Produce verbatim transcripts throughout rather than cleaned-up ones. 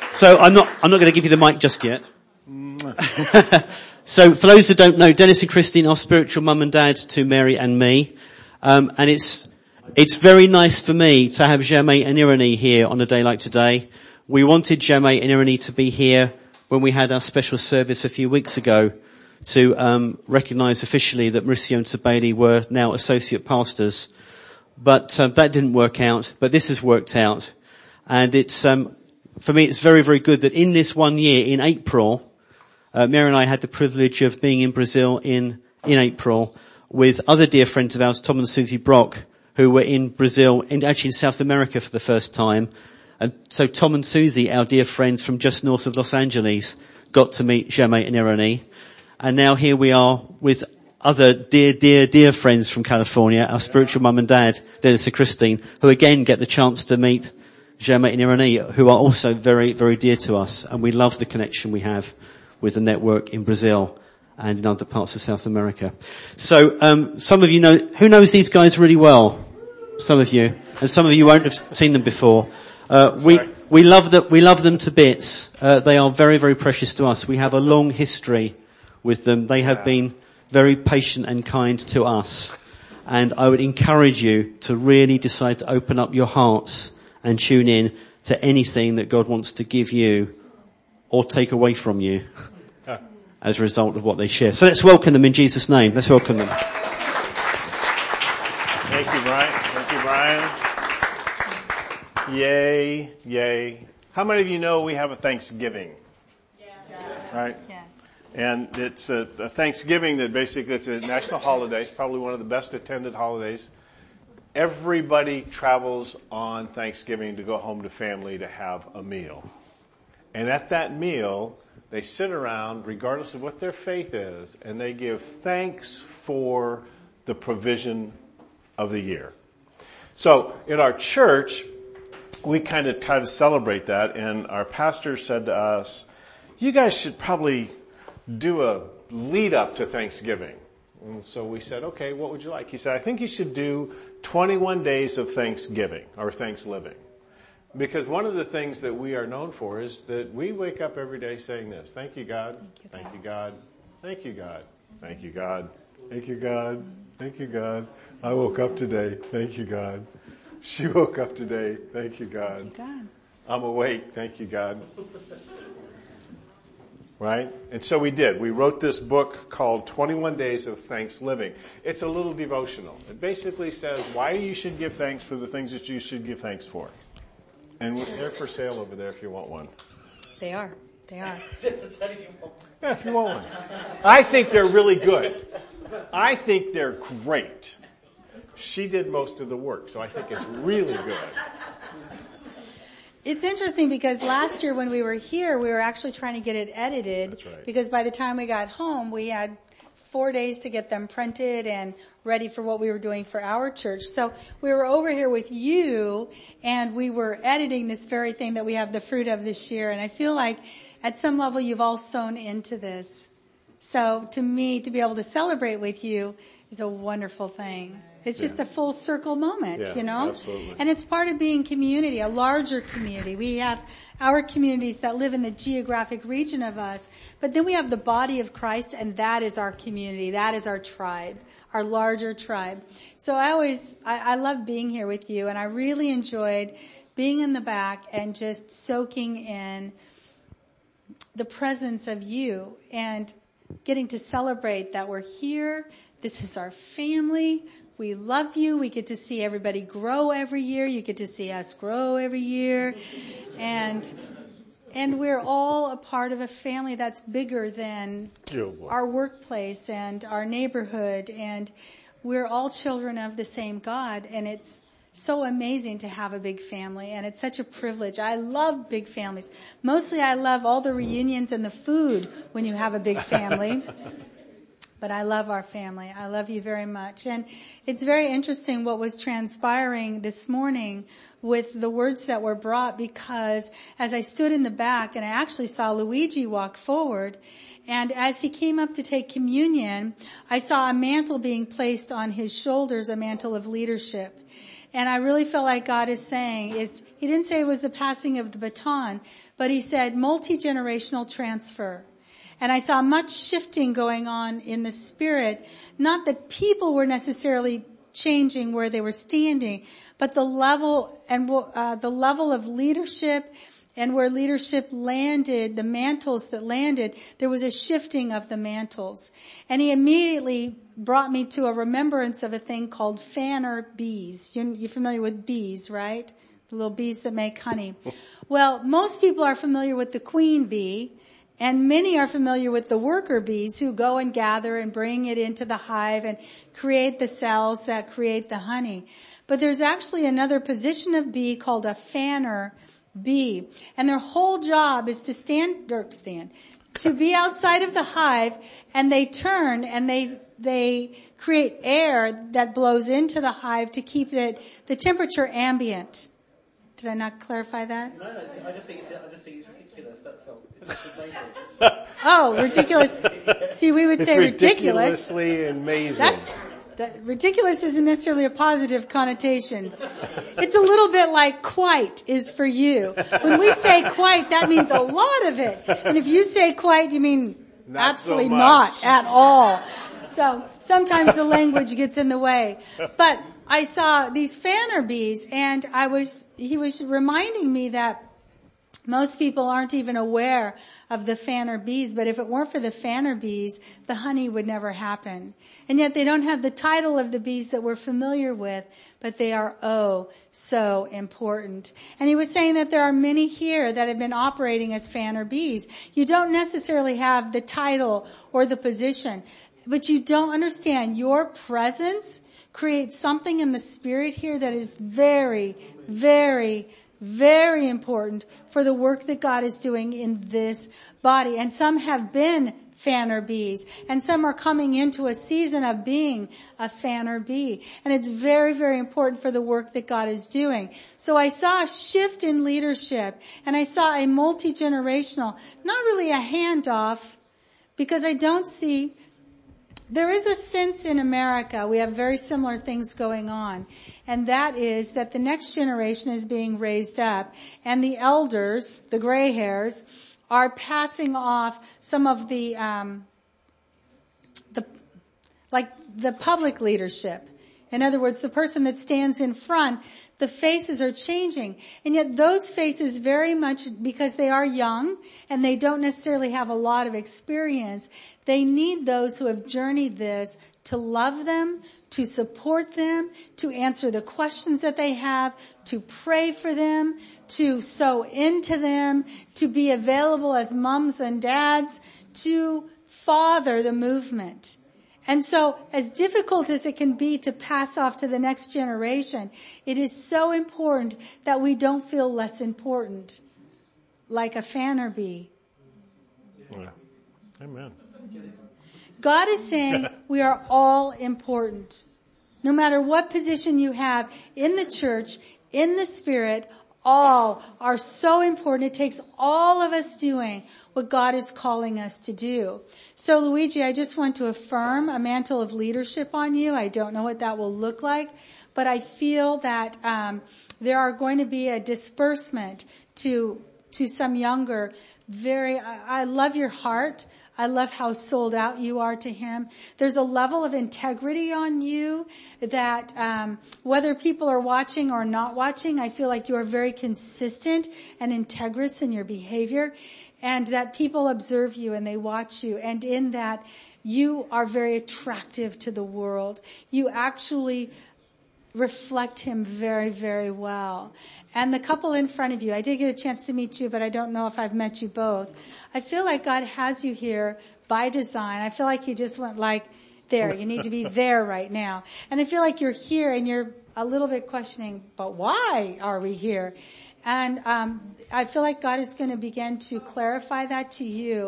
So I'm not, I'm not going to give you the mic just yet. So for those who don't know, Dennis and Christine are spiritual mum and dad to Mary and me. Um, and it's, it's very nice for me to have Jermaine and Irene here on a day like today. We wanted Jermaine and Irene to be here when we had our special service a few weeks ago to, um, recognise officially that Mauricio and Sabeli were now associate pastors. But, uh, that didn't work out, but this has worked out. And it's, um, for me, it's very, very good that in this one year, in April, uh, Mary and I had the privilege of being in Brazil in, in April with other dear friends of ours, Tom and Susie Brock, who were in Brazil, in, actually in South America for the first time. And so Tom and Susie, our dear friends from just north of Los Angeles, got to meet Jermaine and Irene. And now here we are with other dear, dear, dear friends from California, our spiritual mum and dad, Dennis and Christine, who again get the chance to meet Jermaine and Irene, who are also very, very dear to us. And we love the connection we have with the network in Brazil and in other parts of South America. So, um, some of you know, who knows these guys really well? Some of you. And some of you won't have seen them before. Uh, we, we love them, we love them to bits. Uh, they are very, very precious to us. We have a long history with them. They have been very patient and kind to us. And I would encourage you to really decide to open up your hearts and tune in to anything that God wants to give you or take away from you as a result of what they share. So let's welcome them in Jesus' name. Let's welcome them. Thank you, Brian. Thank you, Brian. Yay, yay. How many of you know we have a Thanksgiving? Yeah. Right? Yes. And it's a, a Thanksgiving that basically it's a national holiday. It's probably one of the best attended holidays. Everybody travels on Thanksgiving to go home to family to have a meal. And at that meal, they sit around, regardless of what their faith is, and they give thanks for the provision of the year. So in our church, we kind of try to celebrate that, and our pastor said to us, you guys should probably do a lead up to Thanksgiving. And so we said, okay, what would you like? He said, I think you should do twenty-one days of Thanksgiving or Thanksliving. Because one of the things that we are known for is that we wake up every day saying this. Thank you, God. Thank you, God. Thank you, God. Thank you, God. Thank you, God. Thank you, God. I woke up today. Thank you, God. She woke up today. Thank you, God. Thank you, God. I'm awake. Thank you, God. Right? And so we did. We wrote this book called twenty-one days of Thanksliving. It's a little devotional. It basically says why you should give thanks for the things that you should give thanks for. And they're for sale over there if you want one. They are. They are. Yeah, if you want one. I think they're really good. I think they're great. She did most of the work, so I think it's really good. It's interesting because last year when we were here, we were actually trying to get it edited. That's right. Because by the time we got home, we had four days to get them printed and ready for what we were doing for our church. So we were over here with you and we were editing this very thing that we have the fruit of this year. And I feel like at some level you've all sown into this. So to me, to be able to celebrate with you is a wonderful thing. It's just yeah. a full circle moment, yeah, you know? Absolutely. And it's part of being community, a larger community. We have our communities that live in the geographic region of us, but then we have the body of Christ, and that is our community. That is our tribe, our larger tribe. So I always, I, I love being here with you, and I really enjoyed being in the back and just soaking in the presence of you and getting to celebrate that we're here. This is our family. We love you. We get to see everybody grow every year. You get to see us grow every year. And, and we're all a part of a family that's bigger than our workplace and our neighborhood. And we're all children of the same God. And it's so amazing to have a big family. And it's such a privilege. I love big families. Mostly I love all the reunions and the food when you have a big family. But I love our family. I love you very much. And it's very interesting what was transpiring this morning with the words that were brought, because as I stood in the back and I actually saw Luigi walk forward, and as he came up to take communion, I saw a mantle being placed on his shoulders, a mantle of leadership. And I really feel like God is saying, it's, he didn't say it was the passing of the baton, but he said multi-generational transfer. And I saw much shifting going on in the spirit. Not that people were necessarily changing where they were standing, but the level and uh, the level of leadership and where leadership landed, the mantles that landed, there was a shifting of the mantles. And he immediately brought me to a remembrance of a thing called fanner bees. You're, you're familiar with bees, right? The little bees that make honey. Well, most people are familiar with the queen bee, and many are familiar with the worker bees who go and gather and bring it into the hive and create the cells that create the honey. But there's actually another position of bee called a fanner bee. And their whole job is to stand, or stand, to be outside of the hive, and they turn and they, they create air that blows into the hive to keep it, the temperature ambient. Did I not clarify that? No, no, I just think it's, I just think it's ridiculous. That's all. It's Oh, ridiculous. See, we would It's say ridiculous. ridiculously amazing. That's, that, ridiculous isn't necessarily a positive connotation. It's a little bit like quite is for you. When we say quite, that means a lot of it. And if you say quite, you mean Not absolutely so much. not at all. So sometimes the language gets in the way. But I saw these fanner bees, and I was, he was reminding me that most people aren't even aware of the fanner bees, but if it weren't for the fanner bees, the honey would never happen. And yet they don't have the title of the bees that we're familiar with, but they are oh so important. And he was saying that there are many here that have been operating as fanner bees. You don't necessarily have the title or the position, but you don't understand your presence creates something in the spirit here that is very, very, very important for the work that God is doing in this body. And some have been fanner bees, and some are coming into a season of being a fanner bee. And it's very, very important for the work that God is doing. So I saw a shift in leadership, and I saw a multi-generational, not really a handoff, because I don't see, there is a sense in America, we have very similar things going on, and that is that the next generation is being raised up, and the elders, the gray hairs, are passing off some of the, um, the, like the public leadership. In other words, the person that stands in front, the faces are changing. And yet those faces very much, because they are young and they don't necessarily have a lot of experience, they need those who have journeyed this to love them, to support them, to answer the questions that they have, to pray for them, to sow into them, to be available as moms and dads, to father the movement. And so, as difficult as it can be to pass off to the next generation, it is so important that we don't feel less important, like a fanner bee. Yeah. Amen. God is saying we are all important. No matter what position you have in the church, in the spirit, all are so important. It takes all of us doing what God is calling us to do. So Luigi, I just want to affirm a mantle of leadership on you. I don't know what that will look like, but I feel that um, there are going to be a disbursement to to some younger, very, I, I love your heart. I love how sold out you are to Him. There's a level of integrity on you that um, whether people are watching or not watching, I feel like you are very consistent and integrous in your behavior, and that people observe you and they watch you, and in that you are very attractive to the world. You actually reflect Him very, very well. And the couple in front of you, I did get a chance to meet you, but I don't know if I've met you both. I feel like God has you here by design. I feel like you just went like, there, you need to be there right now. And I feel like you're here and you're a little bit questioning, but why are we here? And um I feel like God is going to begin to clarify that to you.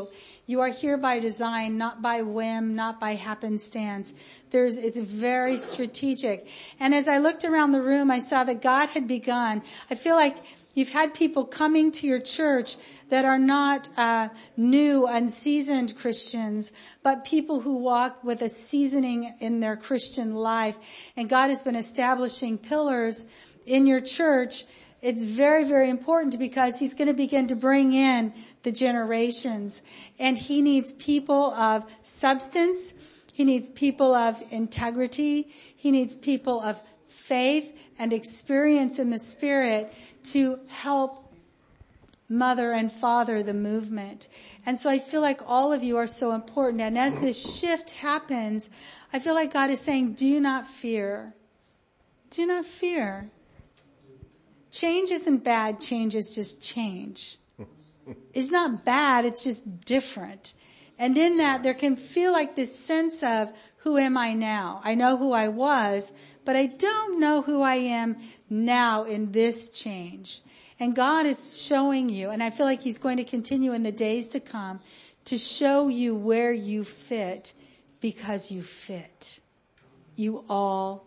You are here by design, not by whim, not by happenstance. There's, it's very strategic. And as I looked around the room, I saw that God had begun. I feel like you've had people coming to your church that are not uh new, unseasoned Christians, but people who walk with a seasoning in their Christian life. And God has been establishing pillars in your church. It's very, very important because he's going to begin to bring in the generations. And he needs people of substance. He needs people of integrity. He needs people of faith and experience in the Spirit to help mother and father the movement. And so I feel like all of you are so important. And as this shift happens, I feel like God is saying, do not fear. Do not fear. Change isn't bad. Change is just change. It's not bad. It's just different. And in that, there can feel like this sense of, who am I now? I know who I was, but I don't know who I am now in this change. And God is showing you, and I feel like he's going to continue in the days to come to show you where you fit, because you fit. You all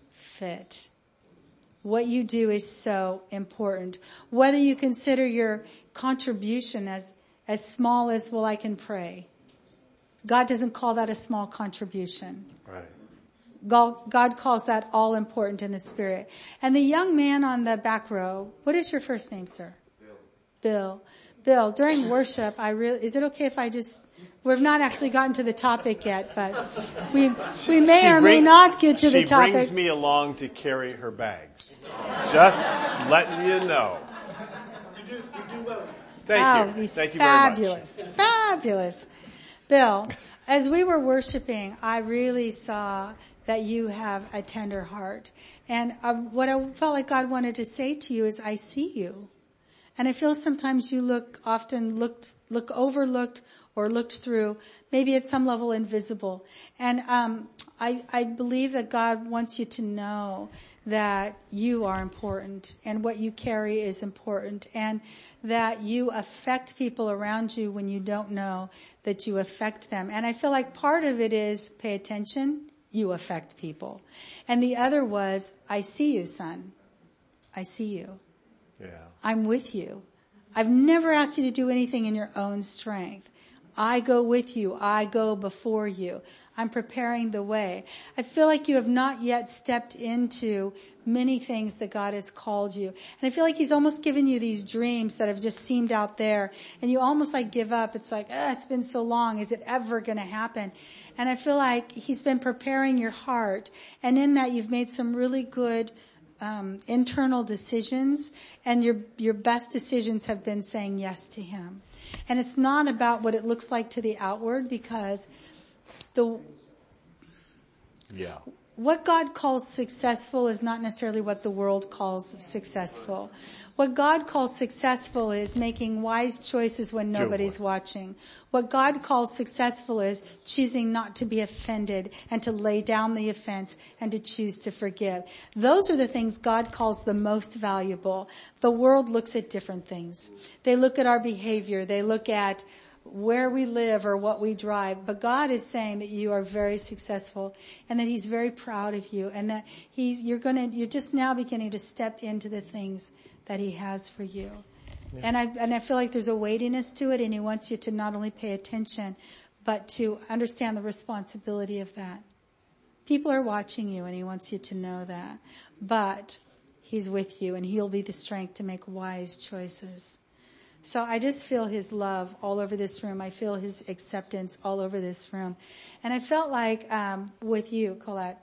fit. What you do is so important. Whether you consider your contribution as, as small as, well, I can pray. God doesn't call that a small contribution. Right. God, God calls that all important in the Spirit. And the young man on the back row, what is your first name, sir? Bill. Bill. Bill, during worship, I really, is it okay if I just, we've not actually gotten to the topic yet, but we, we may She or bring, may not get to the topic. She brings me along to carry her bags. Just letting you know. You do, you do well. Thank oh, you. He's Thank you fabulous. very much. Fabulous. Bill, as we were worshiping, I really saw that you have a tender heart. And uh, what I felt like God wanted to say to you is, I see you. And I feel sometimes you look, often looked, look overlooked or looked through, maybe at some level invisible. And um I, I believe that God wants you to know that you are important and what you carry is important, and that you affect people around you when you don't know that you affect them. And I feel like part of it is pay attention, you affect people. And the other was, I see you, son. I see you. Yeah. I'm with you. I've never asked you to do anything in your own strength. I go with you. I go before you. I'm preparing the way. I feel like you have not yet stepped into many things that God has called you. And I feel like he's almost given you these dreams that have just seemed out there, and you almost like give up. It's like, ah, it's been so long. Is it ever going to happen? And I feel like he's been preparing your heart. And in that, you've made some really good um internal decisions, and your your best decisions have been saying yes to him. And it's not about what it looks like to the outward, because the yeah what God calls successful is not necessarily what the world calls successful. What God calls successful is making wise choices when nobody's watching. What God calls successful is choosing not to be offended and to lay down the offense and to choose to forgive. Those are the things God calls the most valuable. The world looks at different things. They look at our behavior. They look at where we live or what we drive. But God is saying that you are very successful and that he's very proud of you, and that he's, you're gonna, you're just now beginning to step into the things that he has for you. Yeah. And I, and I feel like there's a weightiness to it, and he wants you to not only pay attention, but to understand the responsibility of that. People are watching you, and he wants you to know that. But he's with you, and he'll be the strength to make wise choices. So I just feel his love all over this room. I feel his acceptance all over this room. And I felt like, um, with you, Colette,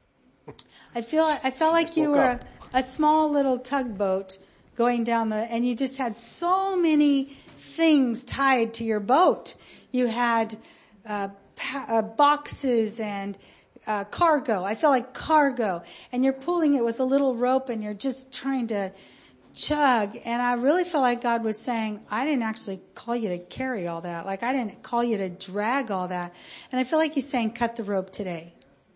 I feel, I felt like you were a, a small little tugboat going down the, and you just had so many things tied to your boat. You had, uh, pa- uh boxes and, uh, cargo. I felt like cargo, and you're pulling it with a little rope, and you're just trying to chug. And I really felt like God was saying, I didn't actually call you to carry all that. Like, I didn't call you to drag all that. And I feel like he's saying, cut the rope today.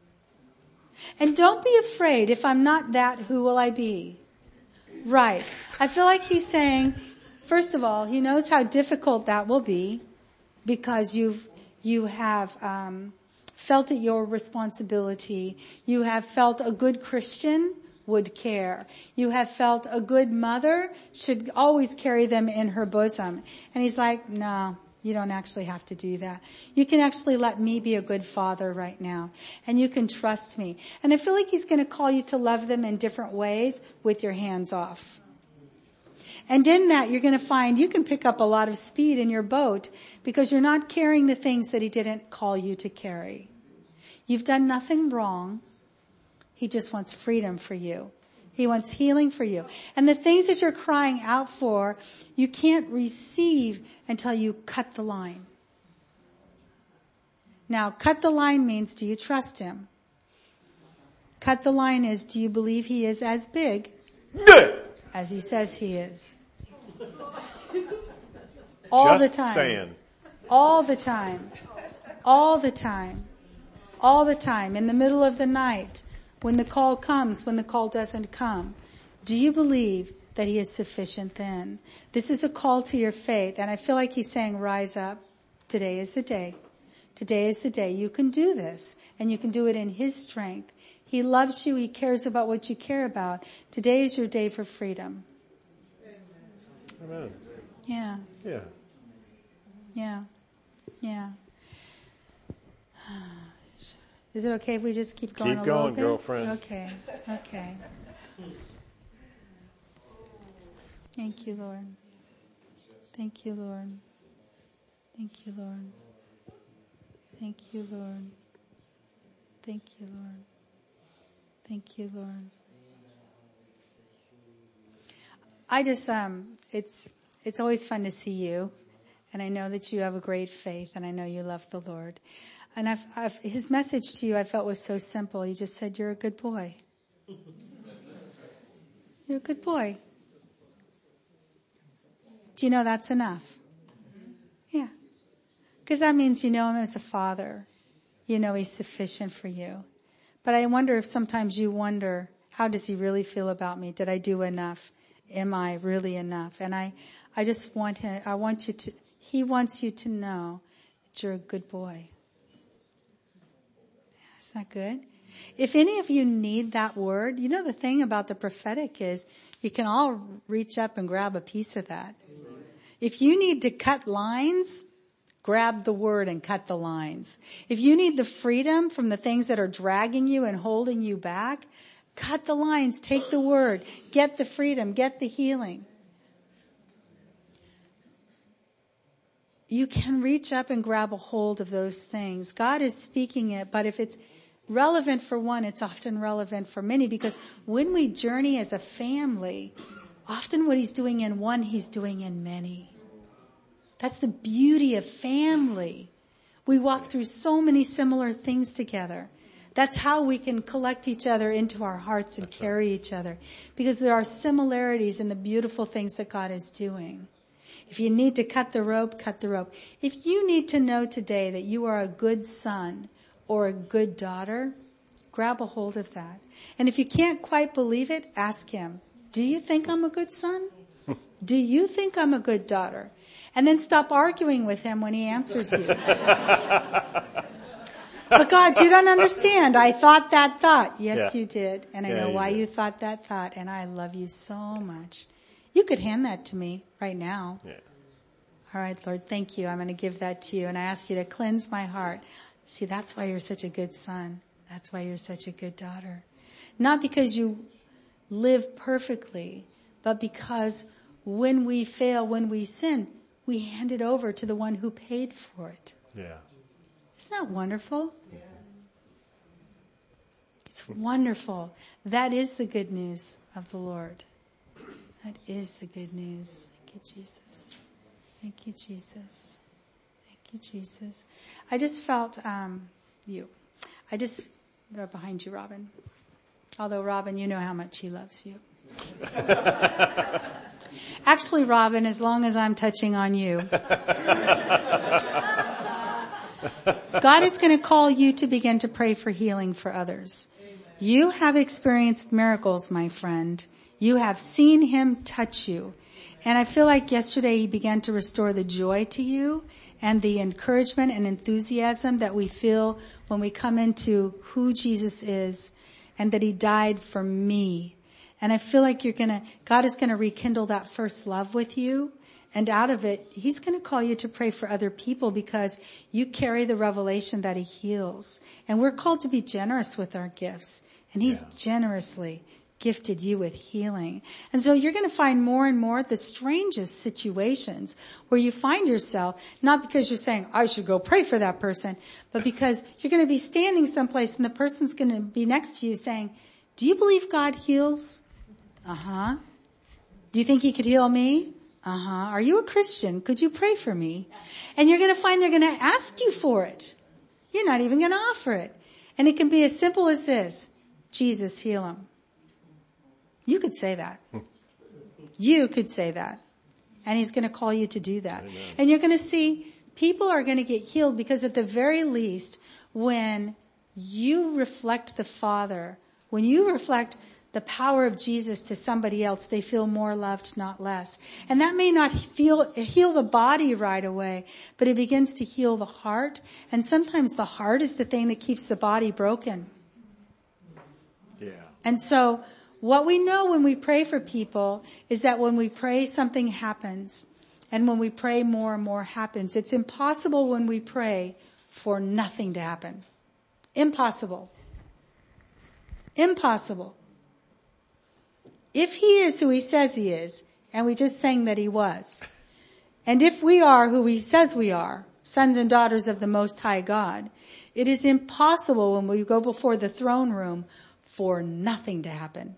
And don't be afraid. If I'm not that, who will I be? Right. I feel like he's saying, first of all, he knows how difficult that will be, because you've, you have, um, felt it your responsibility. You have felt a good Christian would care. You have felt a good mother should always carry them in her bosom. And he's like, no, you don't actually have to do that. You can actually let me be a good father right now. And you can trust me. And I feel like he's going to call you to love them in different ways with your hands off. And in that, you're going to find you can pick up a lot of speed in your boat because you're not carrying the things that he didn't call you to carry. You've done nothing wrong. He just wants freedom for you. He wants healing for you. And the things that you're crying out for, you can't receive until you cut the line. Now, cut the line means, do you trust him? Cut the line is, do you believe he is as big as he says he is? All Just the time. saying. All the time. All the time. All the time. In the middle of the night. When the call comes, when the call doesn't come. Do you believe that he is sufficient then? This is a call to your faith. And I feel like he's saying, rise up. Today is the day. Today is the day. You can do this. And you can do it in his strength. He loves you. He cares about what you care about. Today is your day for freedom. Amen. Yeah. Yeah. Yeah. Yeah. Is it okay if we just keep going Keep a going, little bit? girlfriend. Okay. Okay. Thank you, Lord. Thank you, Lord. Thank you, Lord. Thank you, Lord. Thank you, Lord. Thank you, Lord. I just, um, it's, it's always fun to see you. And I know that you have a great faith and I know you love the Lord. And I've, I've, his message to you I felt was so simple. He just said, you're a good boy. You're a good boy. Do you know that's enough? Yeah. Because that means you know him as a father. You know he's sufficient for you. But I wonder if sometimes you wonder, how does he really feel about me? Did I do enough? Am I really enough? And I, I just want him, I want you to, he wants you to know that you're a good boy. Isn't that good? If any of you need that word, you know the thing about the prophetic is you can all reach up and grab a piece of that. If you need to cut lines, grab the word and cut the lines. If you need the freedom from the things that are dragging you and holding you back, cut the lines, take the word, get the freedom, get the healing. You can reach up and grab a hold of those things. God is speaking it, but if it's relevant for one, it's often relevant for many, because when we journey as a family, often what he's doing in one, he's doing in many. That's the beauty of family. We walk through so many similar things together. That's how we can collect each other into our hearts and carry each other, because there are similarities in the beautiful things that God is doing. If you need to cut the rope, cut the rope. If you need to know today that you are a good son or a good daughter, grab a hold of that. And if you can't quite believe it, ask him, do you think I'm a good son? Do you think I'm a good daughter? And then stop arguing with him when he answers you. But God, you don't understand. I thought that thought. Yes, Yeah. you did. And I Yeah, know you why did. you thought that thought. And I love you so much. You could hand that to me right now. Yeah. All right, Lord, thank you. I'm going to give that to you. And I ask you to cleanse my heart. See, that's why you're such a good son. That's why you're such a good daughter. Not because you live perfectly, but because when we fail, when we sin, we hand it over to the one who paid for it. Yeah. Isn't that wonderful? It's wonderful. That is the good news of the Lord. That is the good news. Thank you, Jesus. Thank you, Jesus. Thank you, Jesus. I just felt, um, you. I just, they're behind you, Robin. Although, Robin, you know how much he loves you. Actually, Robin, as long as I'm touching on you, God is going to call you to begin to pray for healing for others. You have experienced miracles, my friend. You have seen him touch you. And I feel like yesterday he began to restore the joy to you and the encouragement and enthusiasm that we feel when we come into who Jesus is and that he died for me. And I feel like you're gonna, God is gonna rekindle that first love with you. And out of it, he's gonna call you to pray for other people because you carry the revelation that he heals. And we're called to be generous with our gifts. And he's yeah. generously gifted you with healing. And so you're going to find more and more the strangest situations where you find yourself, not because you're saying, I should go pray for that person, but because you're going to be standing someplace and the person's going to be next to you saying, do you believe God heals? Uh-huh. Do you think he could heal me? Uh-huh. Are you a Christian? Could you pray for me? And you're going to find they're going to ask you for it. You're not even going to offer it. And it can be as simple as this. Jesus, heal him. You could say that. You could say that. And he's going to call you to do that. Amen. And you're going to see people are going to get healed because at the very least, when you reflect the Father, when you reflect the power of Jesus to somebody else, they feel more loved, not less. And that may not feel, heal the body right away, but it begins to heal the heart. And sometimes the heart is the thing that keeps the body broken. Yeah. And so, what we know when we pray for people is that when we pray, something happens. And when we pray, more and more happens. It's impossible when we pray for nothing to happen. Impossible. Impossible. If he is who he says he is, and we just sang that he was, and if we are who he says we are, sons and daughters of the Most High God, it is impossible when we go before the throne room for nothing to happen.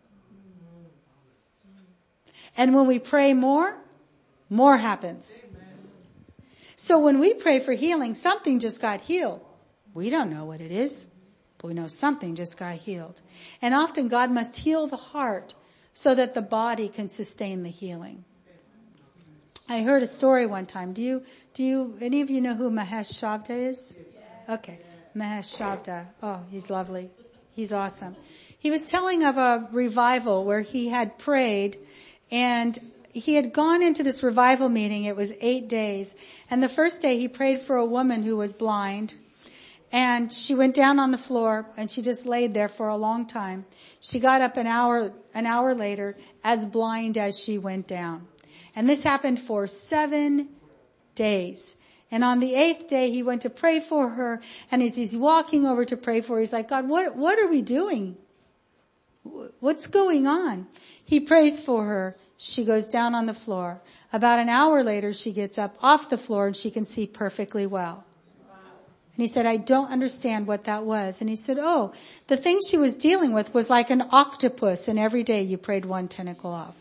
And when we pray more, more happens. So when we pray for healing, something just got healed. We don't know what it is, but we know something just got healed. And often God must heal the heart so that the body can sustain the healing. I heard a story one time. Do you, do you, any of you know who Mahesh Shavda is? Okay. Mahesh Shavda. Oh, he's lovely. He's awesome. He was telling of a revival where he had prayed and he had gone into this revival meeting. It was eight days. And the first day he prayed for a woman who was blind. And she went down on the floor and she just laid there for a long time. She got up an hour, an hour later as blind as she went down. And this happened for seven days. And on the eighth day he went to pray for her. And as he's walking over to pray for her, he's like, God, what, what are we doing? What's going on? He prays for her. She goes down on the floor. About an hour later, she gets up off the floor and she can see perfectly well. And he said, I don't understand what that was. And he said, oh, the thing she was dealing with was like an octopus, and every day you prayed one tentacle off.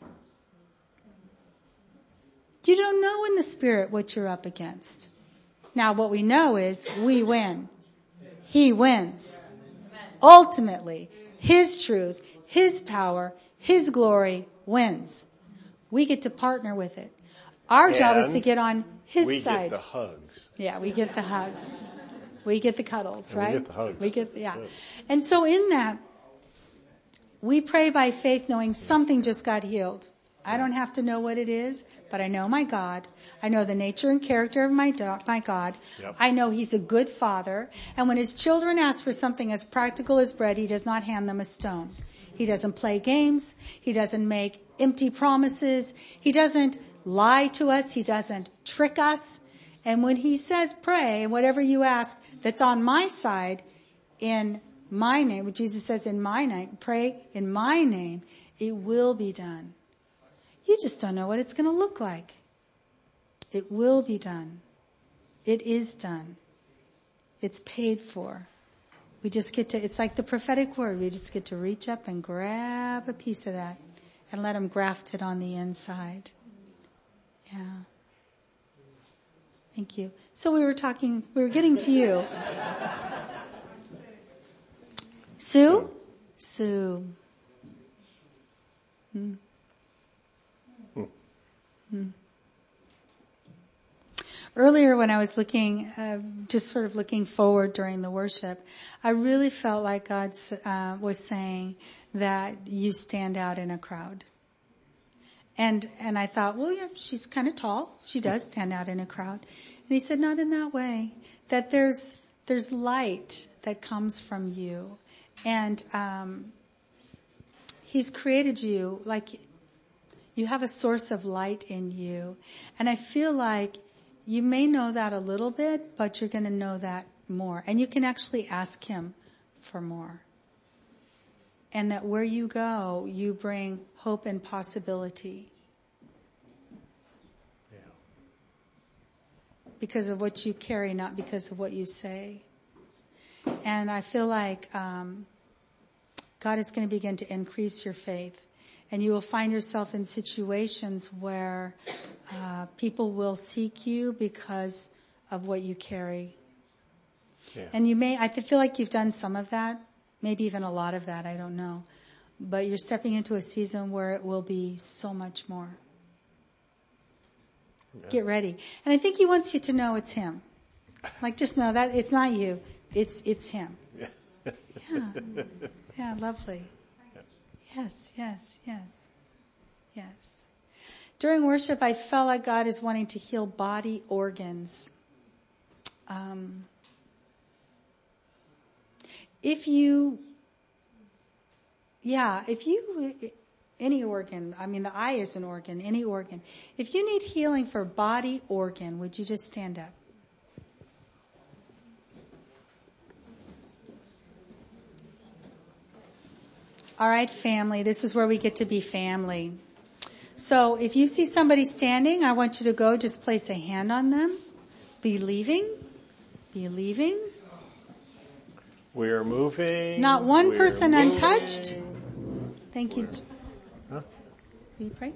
You don't know in the spirit what you're up against. Now, what we know is we win. He wins. Ultimately, his truth, his power, his glory wins. We get to partner with it. Our and job is to get on his we side. We get the hugs. Yeah, we get the hugs. We get the cuddles, and right? We get the hugs. We get, yeah. Good. And so in that, we pray by faith knowing something just got healed. I don't have to know what it is, but I know my God. I know the nature and character of my, do- my God. Yep. I know he's a good father. And when his children ask for something as practical as bread, he does not hand them a stone. He doesn't play games. He doesn't make empty promises. He doesn't lie to us. He doesn't trick us. And when he says pray, whatever you ask that's on my side, in my name, what Jesus says in my name, pray in my name, it will be done. You just don't know what it's going to look like. It will be done. It is done. It's paid for. We just get to, it's like the prophetic word. We just get to reach up and grab a piece of that and let him graft it on the inside. Yeah. Thank you. So we were talking, we were getting to you. Sue? Sue. Hmm. Hmm. Earlier when I was looking, uh, just sort of looking forward during the worship, I really felt like God uh, was saying that you stand out in a crowd. And, and I thought, well, yeah, she's kind of tall. She does stand out in a crowd. And he said, not in that way. That there's, there's light that comes from you. And, um, he's created you like you have a source of light in you. And I feel like you may know that a little bit, but you're going to know that more. And you can actually ask him for more. And that where you go, you bring hope and possibility. Yeah. Because of what you carry, not because of what you say. And I feel like um, God is going to begin to increase your faith. And you will find yourself in situations where uh, people will seek you because of what you carry. Yeah. And you may, I feel like you've done some of that. Maybe even a lot of that, I don't know. But you're stepping into a season where it will be so much more. Yeah. Get ready. And I think he wants you to know it's him. Like just know that it's not you. It's, it's him. Yeah. Yeah. Yeah, lovely. Yes, yes, yes. Yes. During worship, I felt like God is wanting to heal body organs. Um, If you, yeah, if you, any organ, I mean the eye is an organ, any organ. If you need healing for body organ, would you just stand up? All right, family, this is where we get to be family. So if you see somebody standing, I want you to go just place a hand on them. Believing, believing. We're moving. Not one We're person moving. untouched. Thank you. Huh? Will you pray?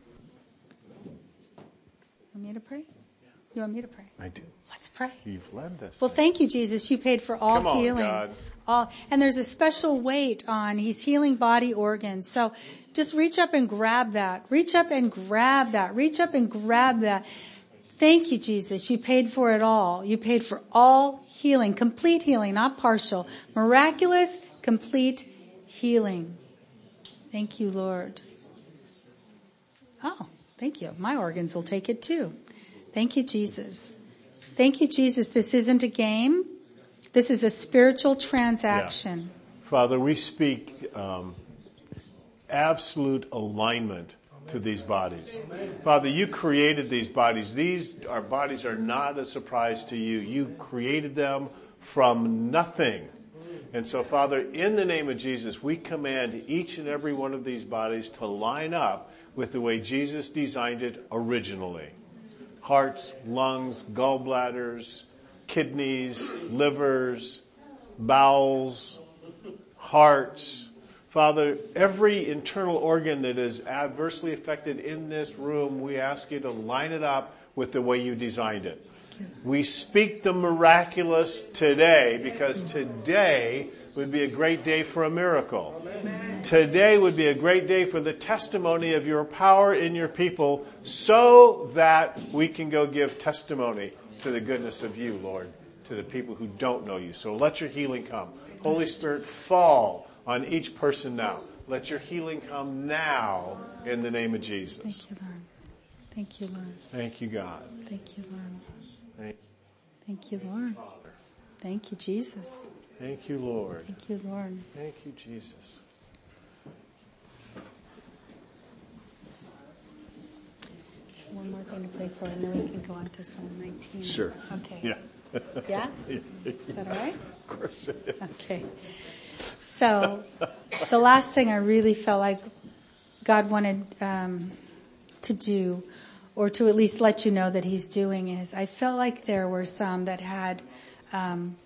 Want me to pray? You want me to pray? I do. Let's pray. You've led this. Well, thank you, Jesus. You paid for all Come on, healing. God. All, and there's a special weight on, he's healing body organs. So just reach up and grab that. Reach up and grab that. Reach up and grab that. Thank you, Jesus. You paid for it all. You paid for all healing, complete healing, not partial. Miraculous, complete healing. Thank you, Lord. Oh, thank you. My organs will take it too. Thank you, Jesus. Thank you, Jesus. This isn't a game. This is a spiritual transaction. Yeah. Father, we speak um, absolute alignment to these bodies. Father, you created these bodies. These, our bodies are not a surprise to you. You created them from nothing. And so, Father, in the name of Jesus, we command each and every one of these bodies to line up with the way Jesus designed it originally. Hearts, lungs, gallbladders, kidneys, livers, bowels, hearts. Father, every internal organ that is adversely affected in this room, we ask you to line it up with the way you designed it. We speak the miraculous today because today would be a great day for a miracle. Today would be a great day for the testimony of your power in your people so that we can go give testimony to the goodness of you, Lord, to the people who don't know you. So let your healing come. Holy Spirit, fall on each person now. Let your healing come now in the name of Jesus. Thank you, Lord. Thank you, Lord. Thank you, God. Thank you, Lord. Thank, Thank you, Lord. Thank you, Jesus. thank you, Lord. Thank you, Lord. Thank you, Jesus. One more thing to pray for, and then we can go on to Psalm nineteen. Sure. Okay. Yeah. Yeah? Is that all right? Of course it is. Okay. So, the last thing I really felt like God wanted um, to do, or to at least let you know that he's doing, is I felt like there were some that had um,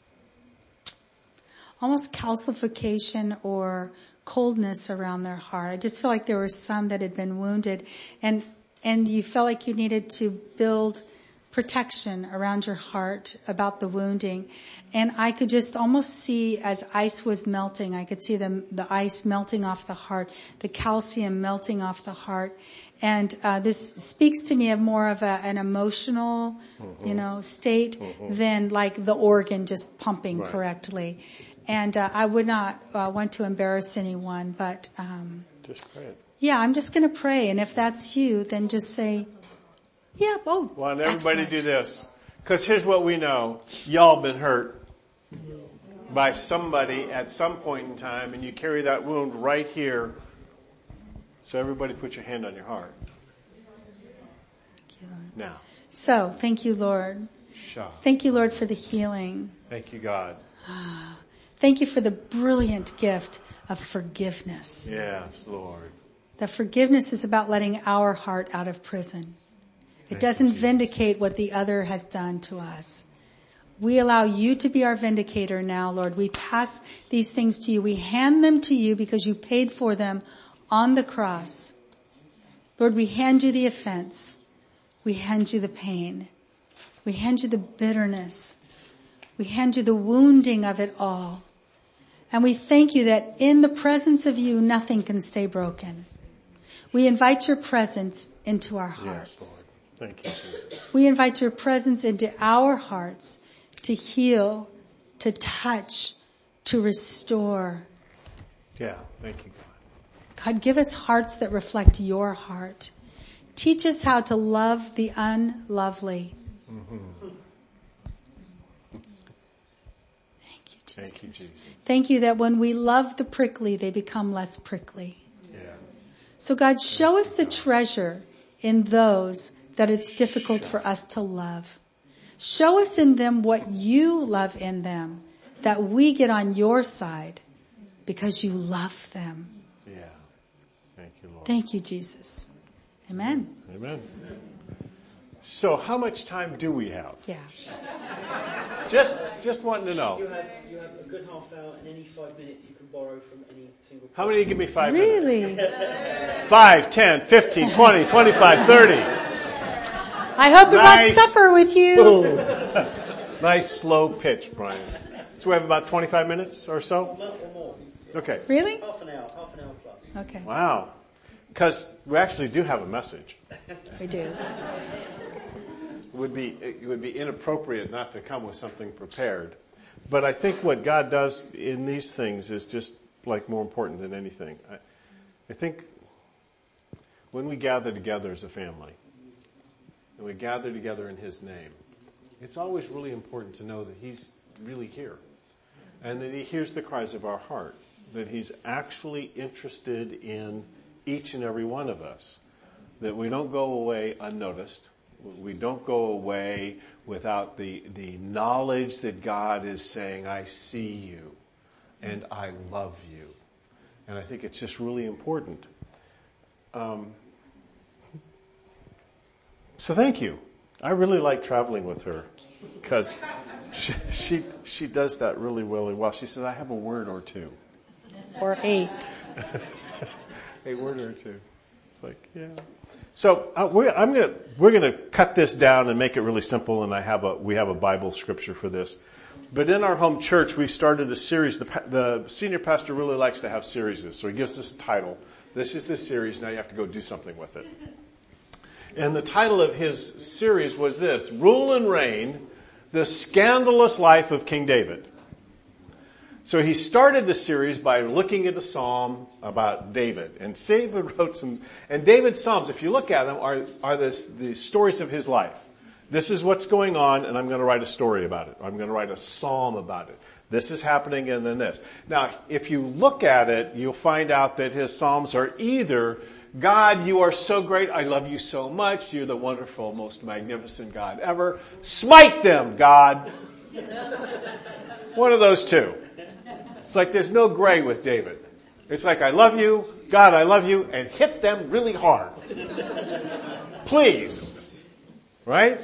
almost calcification or coldness around their heart. I just feel like there were some that had been wounded, and and you felt like you needed to build protection around your heart about the wounding. And I could just almost see, as ice was melting, I could see the, the ice melting off the heart, the calcium melting off the heart. And uh, this speaks to me of more of a, an emotional, mm-hmm. you know, state mm-hmm. than like the organ just pumping right. correctly. And uh, I would not uh, want to embarrass anyone, but um, Just pray it. yeah, I'm just going to pray. And if that's you, then just say, yeah, oh, Why don't everybody excellent. do this? Because here's what we know. Y'all been hurt by somebody at some point in time, and you carry that wound right here. So everybody put your hand on your heart. Thank you, Lord. Now. So, thank you, Lord. Shah. Thank you, Lord, for the healing. Thank you, God. Thank you for the brilliant gift of forgiveness. Yes, Lord. That forgiveness is about letting our heart out of prison. It Thank doesn't you, Jesus. vindicate what the other has done to us. We allow you to be our vindicator now, Lord. We pass these things to you. We hand them to you because you paid for them on the cross. Lord, we hand you the offense. We hand you the pain. We hand you the bitterness. We hand you the wounding of it all. And we thank you that in the presence of you, nothing can stay broken. We invite your presence into our hearts. Yes, Lord. Thank you, Jesus. We invite your presence into our hearts to heal, to touch, to restore. Yeah, thank you, God. God, give us hearts that reflect your heart. Teach us how to love the unlovely. Mm-hmm. Thank you, Jesus. Thank you, Jesus. Thank you that when we love the prickly, they become less prickly. Yeah. So God, show us the treasure in those that it's difficult for us to love. Show us in them what you love in them, that we get on your side because you love them. Yeah. Thank you, Lord. Thank you, Jesus. Amen. Amen. So how much time do we have? Yeah. Just, just wanting to know. You have, you have a good half hour and any five minutes you can borrow from any single How many give me five minutes? Really? Five, ten, fifteen, twenty, twenty-five, thirty. I hope we Nice. brought supper with you. Boom. Nice slow pitch, Brian. So we have about twenty-five minutes or so? or more. Okay. Really? Half an hour, half an hour plus. Okay. Wow. Because we actually do have a message. We do. It would be, it would be inappropriate not to come with something prepared. But I think what God does in these things is just like more important than anything. I, I think when we gather together as a family, and we gather together in His name, it's always really important to know that He's really here. And that He hears the cries of our heart. That He's actually interested in each and every one of us. That we don't go away unnoticed. We don't go away without the, the knowledge that God is saying, I see you and I love you. And I think it's just really important. Um, so thank you. I really like traveling with her because she, she, she does that really, really well. She says, I have a word or two. Or eight. A word or two. It's like, yeah. So uh, we're, I'm gonna we're gonna cut this down and make it really simple. And I have a we have a Bible scripture for this. But in our home church, we started a series. The, the senior pastor really likes to have series, so he gives us a title. This is the series. Now you have to go do something with it. And the title of his series was this: Rule and Reign: The Scandalous Life of King David. So he started the series by looking at a psalm about David. And David wrote some, and David's psalms, if you look at them, are, are the, the stories of his life. This is what's going on, and I'm going to write a story about it. I'm going to write a psalm about it. This is happening, and then this. Now, if you look at it, you'll find out that his psalms are either, God, you are so great, I love you so much, you're the wonderful, most magnificent God ever. Smite them, God. One of those two. It's like there's no gray with David. It's like, I love you, God, I love you, and hit them really hard. Please. Right?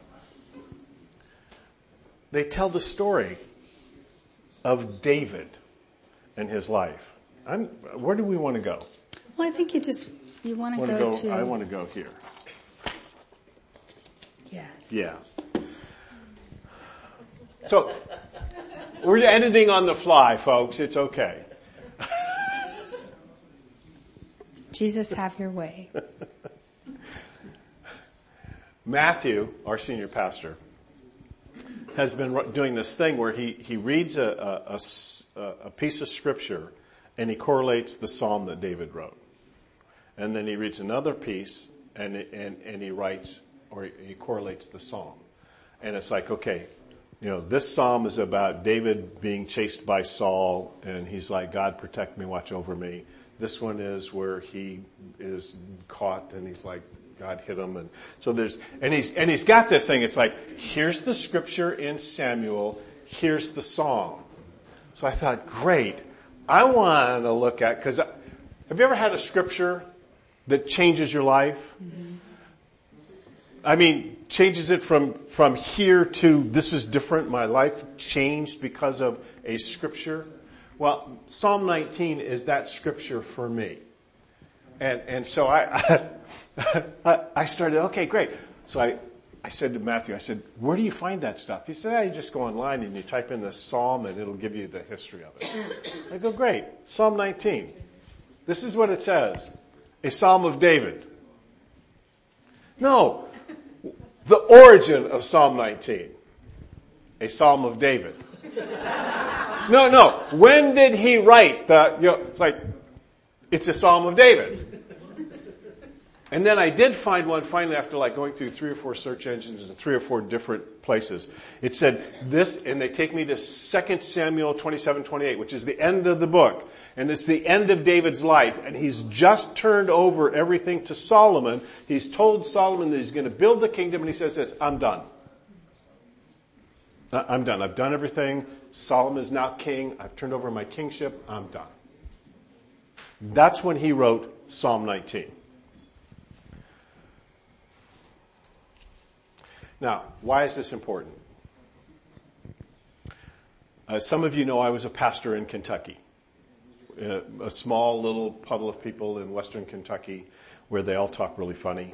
They tell the story of David and his life. I'm, where do we want to go? Well, I think you just, you want to Want to go go to... I want to go here. Yes. Yeah. So, we're editing on the fly, folks. It's okay. Jesus, have your way. Matthew, our senior pastor, has been doing this thing where he, he reads a, a, a, a piece of scripture and he correlates the psalm that David wrote. And then he reads another piece and, and, and he writes, or he correlates the psalm. And it's like, okay, you know, this psalm is about David being chased by Saul and he's like, God protect me, watch over me. This one is where he is caught and he's like, God hit him. And so there's, and he's, and he's got this thing. It's like, here's the scripture in Samuel. Here's the song. So I thought, great. I want to look at, cause have you ever had a scripture that changes your life? Mm-hmm. I mean, changes it from, from here to this is different. My life changed because of a scripture. Well, Psalm nineteen is that scripture for me. And, and so I, I, I started, okay, great. So I, I said to Matthew, I said, where do you find that stuff? He said, ah, you just go online and you type in the Psalm and it'll give you the history of it. I go, great. Psalm nineteen. This is what it says. A Psalm of David. No. The origin of Psalm nineteen. A Psalm of David. No, no. When did he write the, you know, it's like, it's a Psalm of David. And then I did find one finally after like going through three or four search engines and three or four different places. It said this, and they take me to Second Samuel twenty-seven twenty-eight, which is the end of the book. And it's the end of David's life. And he's just turned over everything to Solomon. He's told Solomon that he's going to build the kingdom, and he says this, I'm done. I'm done. I've done everything. Solomon is now king. I've turned over my kingship. I'm done. That's when he wrote Psalm nineteen. Now, why is this important? Uh, some of you know I was a pastor in Kentucky, uh, a small little puddle of people in western Kentucky where they all talk really funny.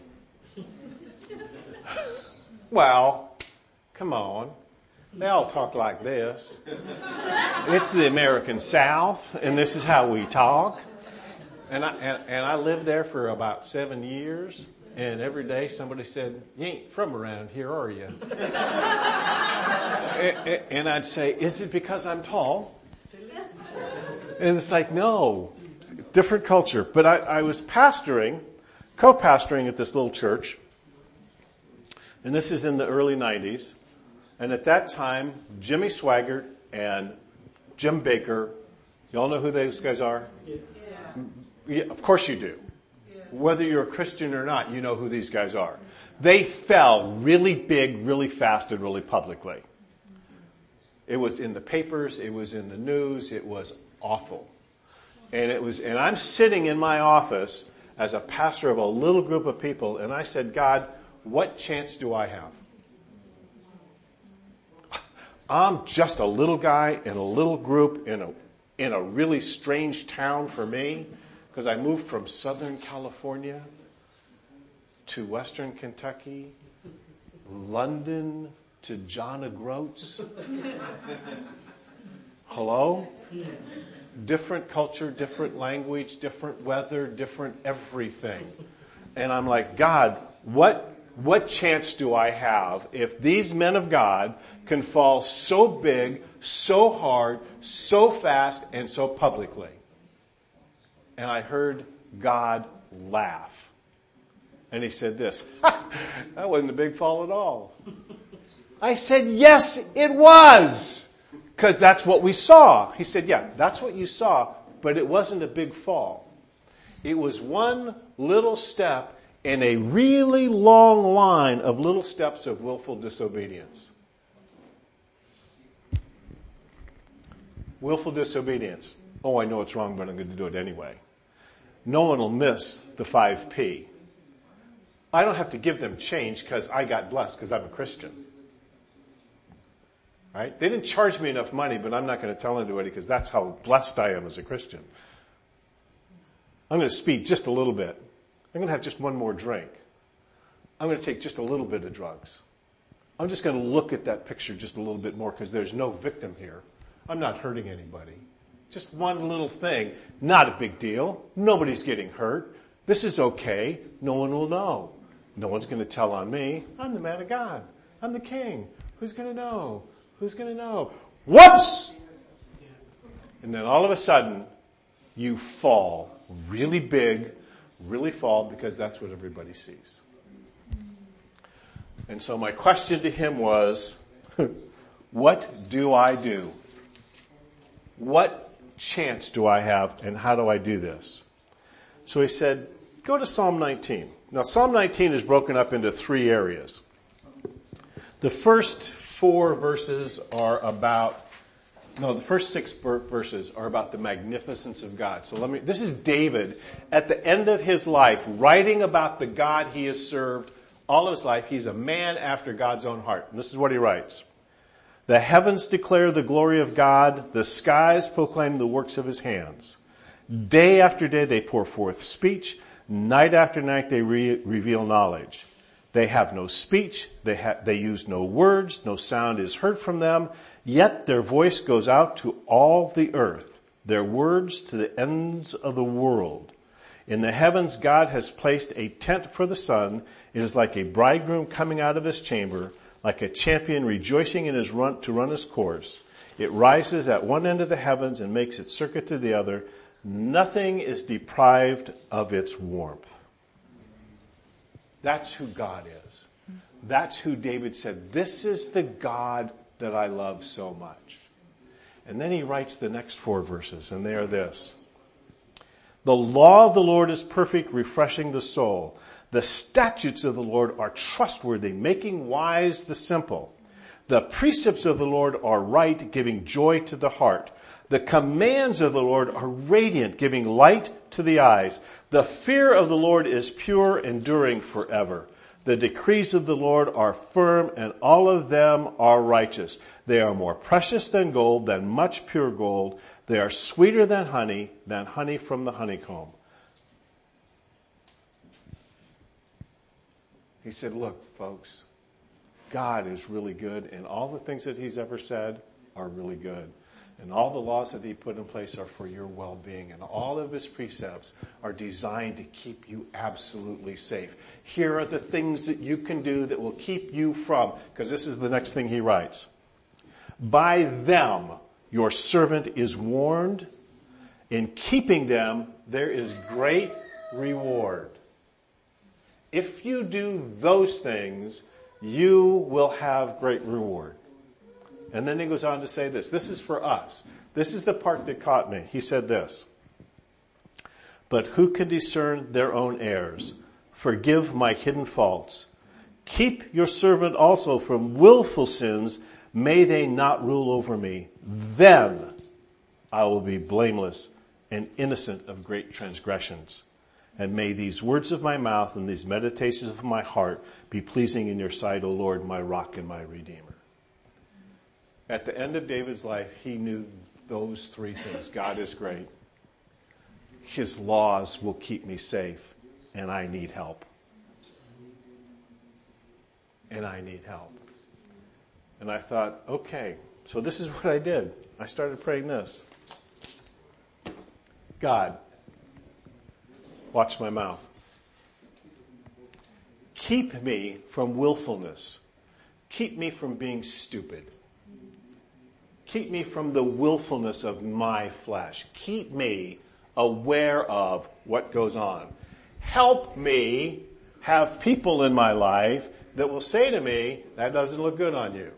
Well, come on. They all talk like this. It's the American South, and this is how we talk. And I, and, and I lived there for about seven years. And every day somebody said, you ain't from around here, are you? and, and I'd say, is it because I'm tall? And it's like, no, different culture. But I, I was pastoring, co-pastoring at this little church. And this is in the early nineties. And at that time, Jimmy Swaggart and Jim Baker, y'all know who those guys are? Yeah. Yeah, of course you do. Whether you're a Christian or not, you know who these guys are. They fell really big, really fast, and really publicly. It was in the papers, it was in the news, it was awful. And it was, and I'm sitting in my office as a pastor of a little group of people, and I said, God, what chance do I have? I'm just a little guy in a little group in a, in a really strange town for me. Because I moved from Southern California to Western Kentucky, London to John O'Groats. Hello? Different culture, different language, different weather, different everything. And I'm like, God, what, what chance do I have if these men of God can fall so big, so hard, so fast, and so publicly? And I heard God laugh. And he said this, that wasn't a big fall at all. I said, yes, it was. Because that's what we saw. He said, yeah, that's what you saw, but it wasn't a big fall. It was one little step in a really long line of little steps of willful disobedience. Willful disobedience. Oh, I know it's wrong, but I'm going to do it anyway. No one will miss the five P. I don't have to give them change because I got blessed because I'm a Christian. Right? They didn't charge me enough money, but I'm not going to tell anybody because that's how blessed I am as a Christian. I'm going to speed just a little bit. I'm going to have just one more drink. I'm going to take just a little bit of drugs. I'm just going to look at that picture just a little bit more because there's no victim here. I'm not hurting anybody. Just one little thing. Not a big deal. Nobody's getting hurt. This is okay. No one will know. No one's going to tell on me. I'm the man of God. I'm the king. Who's going to know? Who's going to know? Whoops! And then all of a sudden, you fall really big, really fall, because that's what everybody sees. And so my question to him was, what do I do? What chance do I have, and how do I do this? So he said, go to Psalm nineteen. Now, Psalm nineteen is broken up into three areas. The first four verses are about, no, the first six verses are about the magnificence of God. So let me, this is David at the end of his life, writing about the God he has served all of his life. He's a man after God's own heart. And this is what he writes. The heavens declare the glory of God. The skies proclaim the works of his hands. Day after day they pour forth speech. Night after night they re- reveal knowledge. They have no speech. They, ha- they use no words. No sound is heard from them. Yet their voice goes out to all the earth. Their words to the ends of the world. In the heavens God has placed a tent for the sun. It is like a bridegroom coming out of his chamber, like a champion rejoicing in his run to run his course. It rises at one end of the heavens and makes its circuit to the other. Nothing is deprived of its warmth. That's who God is. That's who David said, this is the God that I love so much. And then he writes the next four verses, and they are this. The law of the Lord is perfect, refreshing the soul. The statutes of the Lord are trustworthy, making wise the simple. The precepts of the Lord are right, giving joy to the heart. The commands of the Lord are radiant, giving light to the eyes. The fear of the Lord is pure, enduring forever. The decrees of the Lord are firm, and all of them are righteous. They are more precious than gold, than much pure gold. They are sweeter than honey, than honey from the honeycomb. He said, look, folks, God is really good, and all the things that he's ever said are really good. And all the laws that he put in place are for your well-being. And all of his precepts are designed to keep you absolutely safe. Here are the things that you can do that will keep you from, because this is the next thing he writes. By them your servant is warned. In keeping them there is great reward. If you do those things, you will have great reward. And then he goes on to say this. This is for us. This is the part that caught me. He said this. But who can discern their own errors? Forgive my hidden faults. Keep your servant also from willful sins. May they not rule over me. Then I will be blameless and innocent of great transgressions. And may these words of my mouth and these meditations of my heart be pleasing in your sight, O Lord, my rock and my redeemer. At the end of David's life, he knew those three things. God is great. His laws will keep me safe, and I need help. And I need help. And I thought, okay, so this is what I did. I started praying this. God, watch my mouth. Keep me from willfulness. Keep me from being stupid. Keep me from the willfulness of my flesh. Keep me aware of what goes on. Help me have people in my life that will say to me, that doesn't look good on you.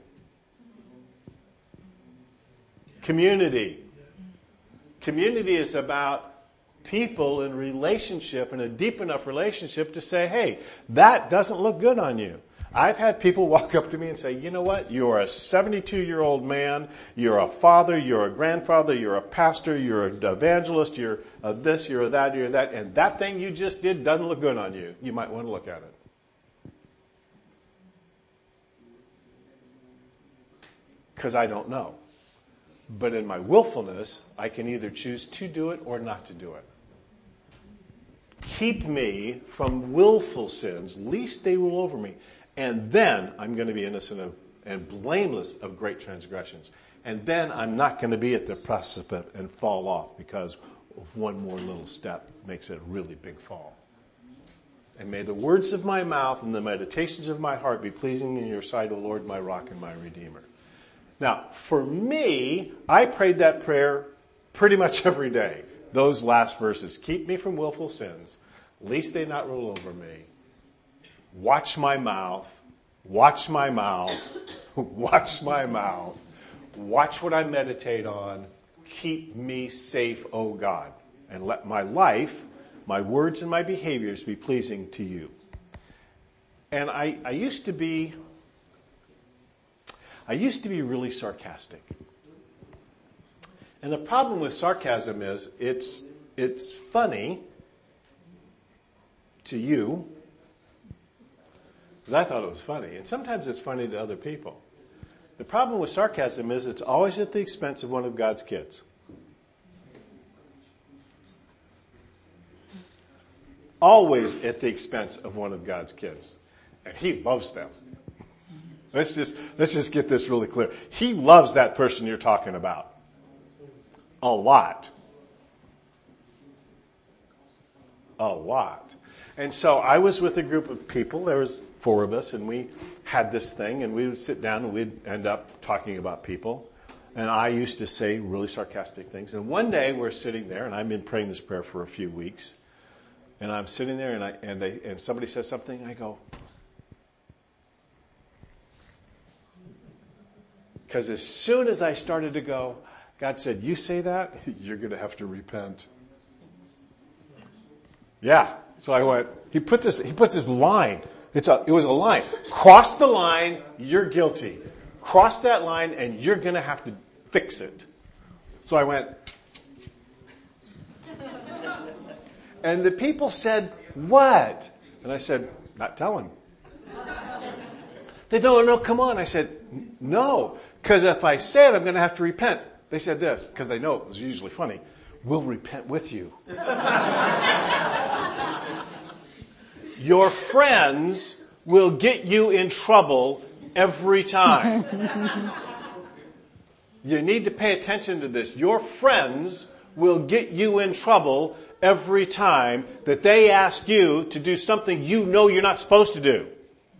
Community. Community is about people in relationship, in a deep enough relationship to say, hey, that doesn't look good on you. I've had people walk up to me and say, you know what? You're a seventy-two-year-old man. You're a father. You're a grandfather. You're a pastor. You're an evangelist. You're a this. You're a that. You're that. And that thing you just did doesn't look good on you. You might want to look at it. Because I don't know. But in my willfulness, I can either choose to do it or not to do it. Keep me from willful sins, lest they rule over me. And then I'm going to be innocent of and blameless of great transgressions. And then I'm not going to be at the precipice and fall off because one more little step makes it a really big fall. And may the words of my mouth and the meditations of my heart be pleasing in your sight, O Lord, my rock and my redeemer. Now, for me, I prayed that prayer pretty much every day. Those last verses. Keep me from willful sins, lest they not rule over me. Watch my mouth. Watch my mouth. Watch my mouth. Watch what I meditate on. Keep me safe, O God. And let my life, my words and my behaviors be pleasing to you. And I, I used to be, I used to be really sarcastic. And the problem with sarcasm is it's, it's funny to you, because I thought it was funny. And sometimes it's funny to other people. The problem with sarcasm is it's always at the expense of one of God's kids. Always at the expense of one of God's kids. And he loves them. Let's just, let's just get this really clear. He loves that person you're talking about. A lot. A lot. And so I was with a group of people. There was four of us, and we had this thing, and we would sit down and we'd end up talking about people. And I used to say really sarcastic things. And one day we're sitting there, and I've been praying this prayer for a few weeks. And I'm sitting there, and I and they and somebody says something, and I go, because as soon as I started to go, God said, "You say that, you're going to have to repent." Yeah. So I went. He put this. He puts this line. It's a. It was a line. Cross the line, you're guilty. Cross that line, and you're going to have to fix it. So I went. And the people said, "What?" And I said, "Not telling." They don't know. Come on. I said, "No, because if I say it, I'm going to have to repent." They said this because they know it was usually funny. "We'll repent with you." Your friends will get you in trouble every time. You need to pay attention to this. Your friends will get you in trouble every time that they ask you to do something you know you're not supposed to do.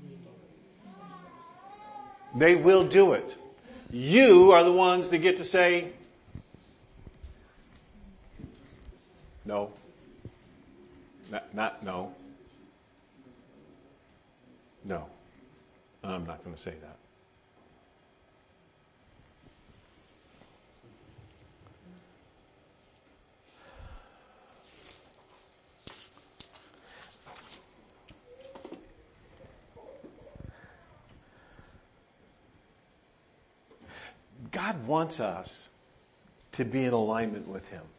They will do it. You are the ones that get to say, no. Not, not no. No. I'm not going to say that. God wants us to be in alignment with Him.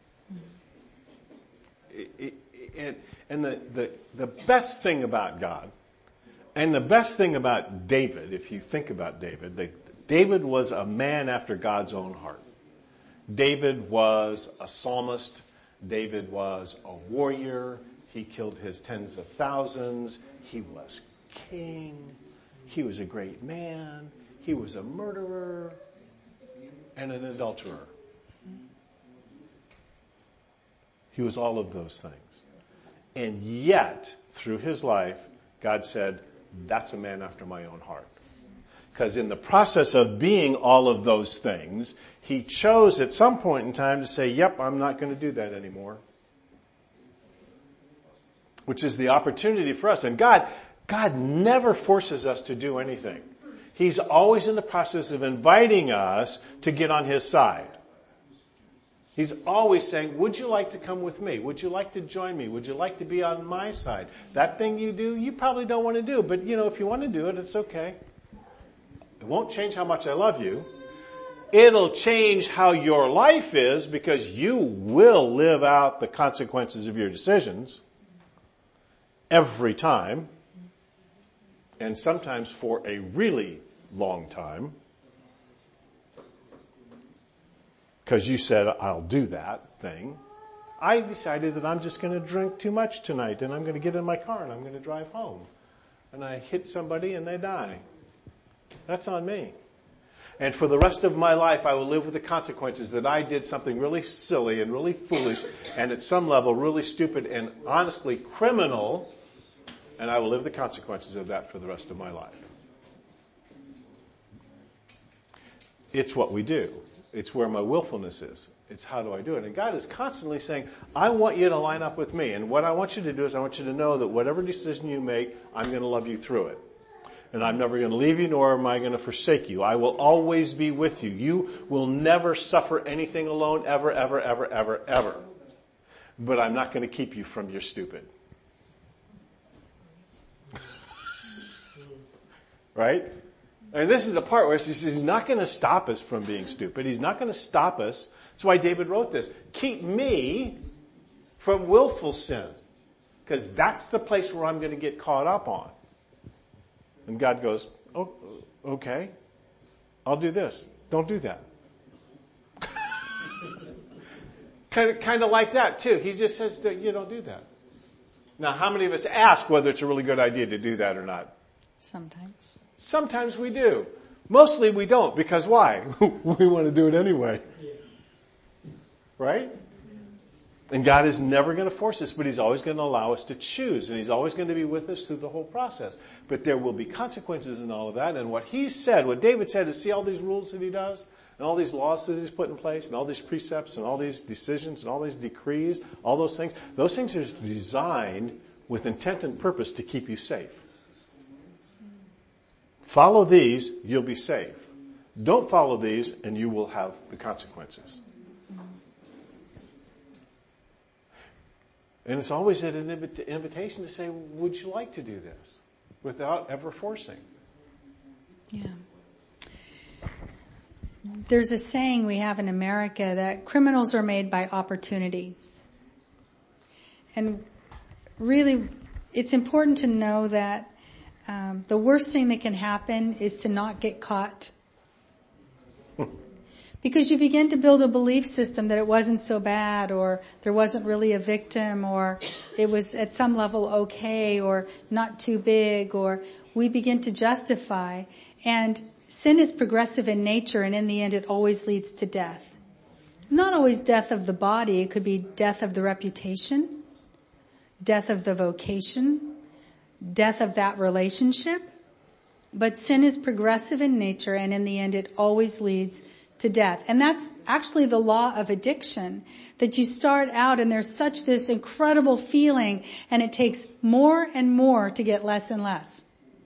It, it, and and the, the, the best thing about God, and the best thing about David, if you think about David, the, David was a man after God's own heart. David was a psalmist. David was a warrior. He killed his tens of thousands. He was king. He was a great man. He was a murderer and an adulterer. He was all of those things. And yet, through his life, God said, "That's a man after my own heart." Because in the process of being all of those things, he chose at some point in time to say, "Yep, I'm not going to do that anymore." Which is the opportunity for us. And God, God never forces us to do anything. He's always in the process of inviting us to get on His side. He's always saying, "Would you like to come with me? Would you like to join me? Would you like to be on my side? That thing you do, you probably don't want to do. But, you know, if you want to do it, it's okay. It won't change how much I love you. It'll change how your life is because you will live out the consequences of your decisions every time. And sometimes for a really long time. Because you said, "I'll do that thing." I decided that I'm just going to drink too much tonight and I'm going to get in my car and I'm going to drive home. And I hit somebody and they die. That's on me. And for the rest of my life, I will live with the consequences that I did something really silly and really foolish and at some level really stupid and honestly criminal. And I will live the consequences of that for the rest of my life. It's what we do. It's where my willfulness is. It's how do I do it? And God is constantly saying, I want you to line up with me. And what I want you to do is I want you to know that whatever decision you make, I'm going to love you through it. And I'm never going to leave you, nor am I going to forsake you. I will always be with you. You will never suffer anything alone, ever, ever, ever, ever, ever. But I'm not going to keep you from your stupid. Right? And this is the part where he says he's not going to stop us from being stupid. He's not going to stop us. That's why David wrote this. Keep me from willful sin. Because that's the place where I'm going to get caught up on. And God goes, oh, okay, I'll do this. Don't do that. kind of, kind of like that too. He just says that you don't do that. Now, how many of us ask whether it's a really good idea to do that or not? Sometimes. Sometimes we do. Mostly we don't, because why? We want to do it anyway. Right? And God is never going to force us, but He's always going to allow us to choose, and He's always going to be with us through the whole process. But there will be consequences in all of that, and what He said, what David said, is see all these rules that He does, and all these laws that He's put in place, and all these precepts, and all these decisions, and all these decrees, all those things. Those things are designed with intent and purpose to keep you safe. Follow these, you'll be safe. Don't follow these, and you will have the consequences. And it's always an invita- invitation to say, would you like to do this? Without ever forcing. Yeah. There's a saying we have in America that criminals are made by opportunity. And really, it's important to know that um, the worst thing that can happen is to not get caught. Because you begin to build a belief system that it wasn't so bad, or there wasn't really a victim, or it was at some level okay, or not too big, or we begin to justify. And sin is progressive in nature, and in the end it always leads to death. Not always death of the body, it could be death of the reputation, death of the vocation, death of that relationship. But sin is progressive in nature, and in the end it always leads to death. And that's actually the law of addiction, that you start out and there's such this incredible feeling, and it takes more and more to get less and less.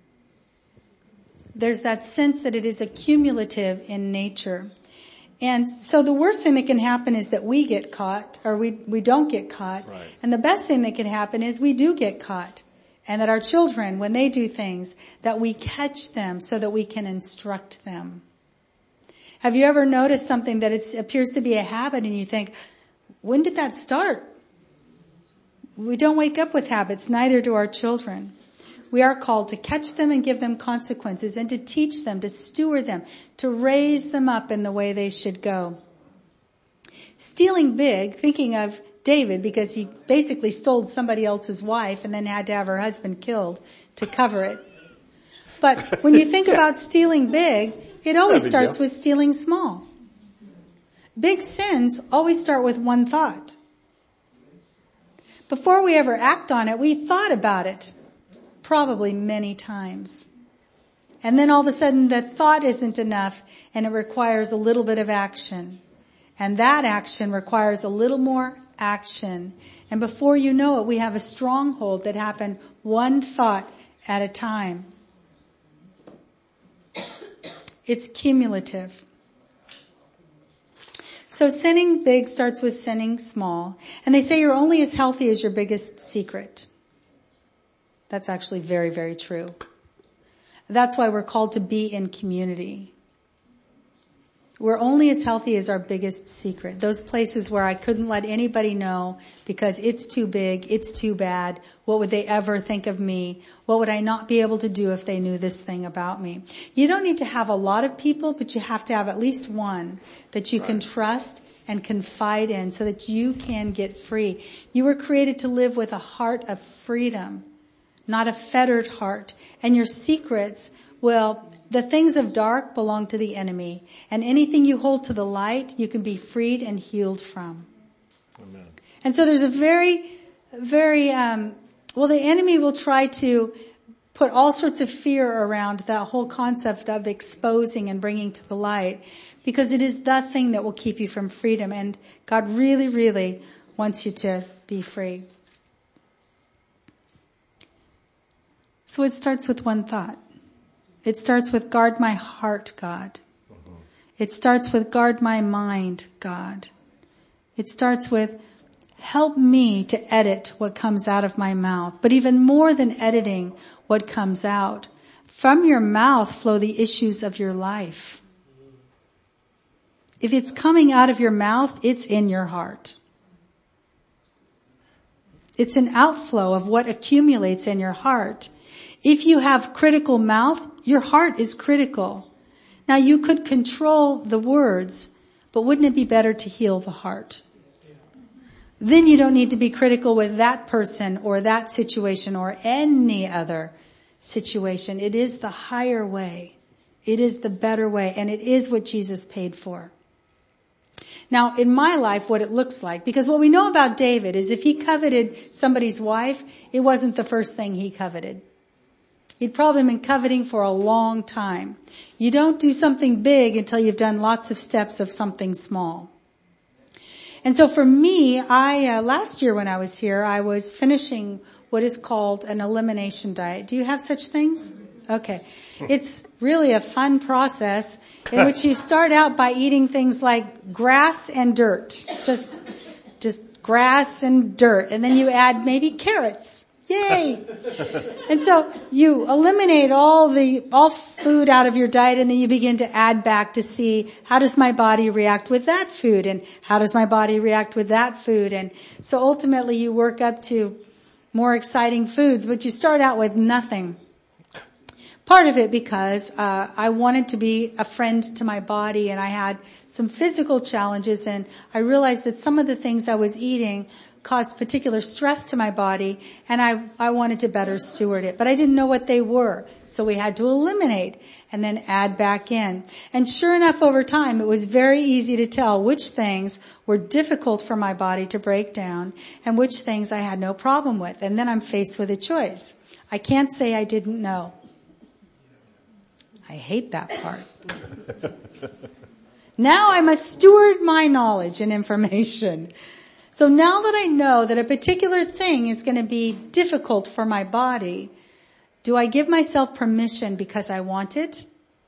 There's that sense that it is accumulative in nature. And so the worst thing that can happen is that we get caught, or we, we don't get caught. Right. And the best thing that can happen is we do get caught. And that our children, when they do things, that we catch them so that we can instruct them. Have you ever noticed something that it appears to be a habit and you think, when did that start? We don't wake up with habits, neither do our children. We are called to catch them and give them consequences, and to teach them, to steward them, to raise them up in the way they should go. Stealing big, thinking of David, because he basically stole somebody else's wife and then had to have her husband killed to cover it. But when you think about stealing big, it always starts with stealing small. Big sins always start with one thought. Before we ever act on it, we thought about it, probably many times. And then all of a sudden that thought isn't enough, and it requires a little bit of action. And that action requires a little more action. And before you know it, we have a stronghold that happened one thought at a time. It's cumulative. So sinning big starts with sinning small. And they say you're only as healthy as your biggest secret. That's actually very, very true. That's why we're called to be in community. We're only as healthy as our biggest secret. Those places where I couldn't let anybody know because it's too big, it's too bad. What would they ever think of me? What would I not be able to do if they knew this thing about me? You don't need to have a lot of people, but you have to have at least one that you can trust and confide in so that you can get free. You were created to live with a heart of freedom, not a fettered heart. And your secrets, well, the things of dark belong to the enemy, and anything you hold to the light, you can be freed and healed from. Amen. And so there's a very, very, um, well, the enemy will try to put all sorts of fear around that whole concept of exposing and bringing to the light, because it is the thing that will keep you from freedom. And God really, really wants you to be free. So it starts with one thought. It starts with guard my heart, God. It starts with guard my mind, God. It starts with help me to edit what comes out of my mouth. But even more than editing what comes out, from your mouth flow the issues of your life. If it's coming out of your mouth, it's in your heart. It's an outflow of what accumulates in your heart. If you have critical mouth, your heart is critical. Now you could control the words, but wouldn't it be better to heal the heart? Then you don't need to be critical with that person or that situation or any other situation. It is the higher way. It is the better way, and it is what Jesus paid for. Now, in my life, what it looks like, because what we know about David is if he coveted somebody's wife, it wasn't the first thing he coveted. He'd probably been coveting for a long time. You don't do something big until you've done lots of steps of something small. And so for me, I, uh, last year when I was here, I was finishing what is called an elimination diet. Do you have such things? Okay. It's really a fun process in which you start out by eating things like grass and dirt. Just, just grass and dirt. And then you add maybe carrots. Yay! And so you eliminate all the, all food out of your diet, and then you begin to add back to see how does my body react with that food, and how does my body react with that food. And so ultimately you work up to more exciting foods, but you start out with nothing. Part of it because uh I wanted to be a friend to my body, and I had some physical challenges, and I realized that some of the things I was eating caused particular stress to my body, and I, I wanted to better steward it. But I didn't know what they were, so we had to eliminate and then add back in. And sure enough, over time, it was very easy to tell which things were difficult for my body to break down and which things I had no problem with. And then I'm faced with a choice. I can't say I didn't know. I hate that part. Now I must steward my knowledge and information. So now that I know that a particular thing is going to be difficult for my body, do I give myself permission because I want it?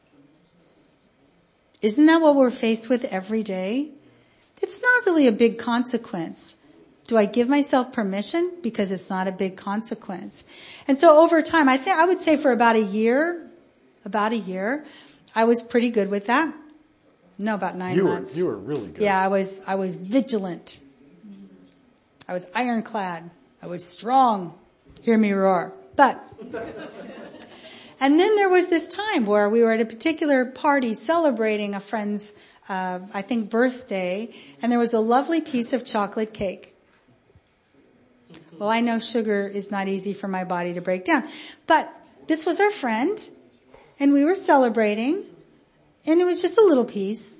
Isn't that what we're faced with every day? It's not really a big consequence. Do I give myself permission because it's not a big consequence? And so over time, I think I would say for about a year, about a year, I was pretty good with that. No, about nine you months. Were, you were really good. Yeah, I was, I was vigilant. I was ironclad. I was strong. Hear me roar. But, and then there was this time where we were at a particular party celebrating a friend's, uh, I think birthday, and there was a lovely piece of chocolate cake. Well, I know sugar is not easy for my body to break down, but this was our friend, and we were celebrating, and it was just a little piece.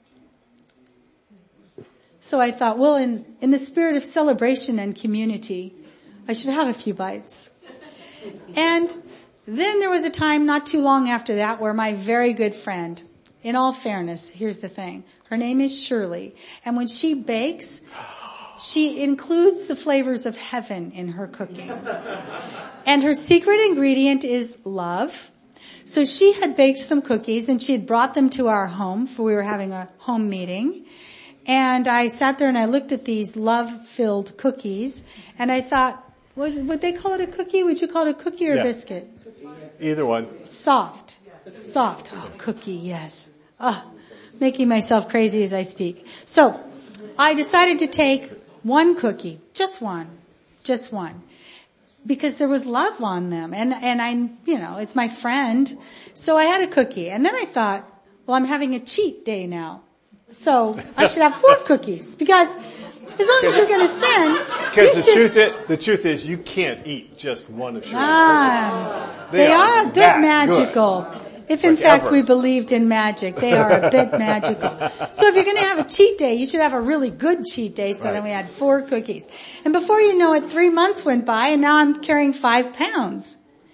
So I thought, well, in, in the spirit of celebration and community, I should have a few bites. And then there was a time not too long after that where my very good friend, in all fairness, here's the thing, her name is Shirley, and when she bakes, she includes the flavors of heaven in her cooking. And her secret ingredient is love. So she had baked some cookies, and she had brought them to our home, for we were having a home meeting. And I sat there and I looked at these love-filled cookies, and I thought, would, would they call it a cookie? Would you call it a cookie or yeah. a biscuit? Either one. Soft. Soft. Oh, cookie, yes. Oh, making myself crazy as I speak. So, I decided to take one cookie, just one, just one, because there was love on them, and, and I, you know, it's my friend. So I had a cookie, and then I thought, well, I'm having a cheat day now. So I should have four cookies, because as long as you're going to sin, because the should, truth is, the truth is, you can't eat just one of Shirley's ah, cookies. They, they are, are a bit magical. Good. If in like fact ever. we believed in magic, they are a bit magical. So if you're going to have a cheat day, you should have a really good cheat day. So right. Then we had four cookies, and before you know it, three months went by, and now I'm carrying five pounds.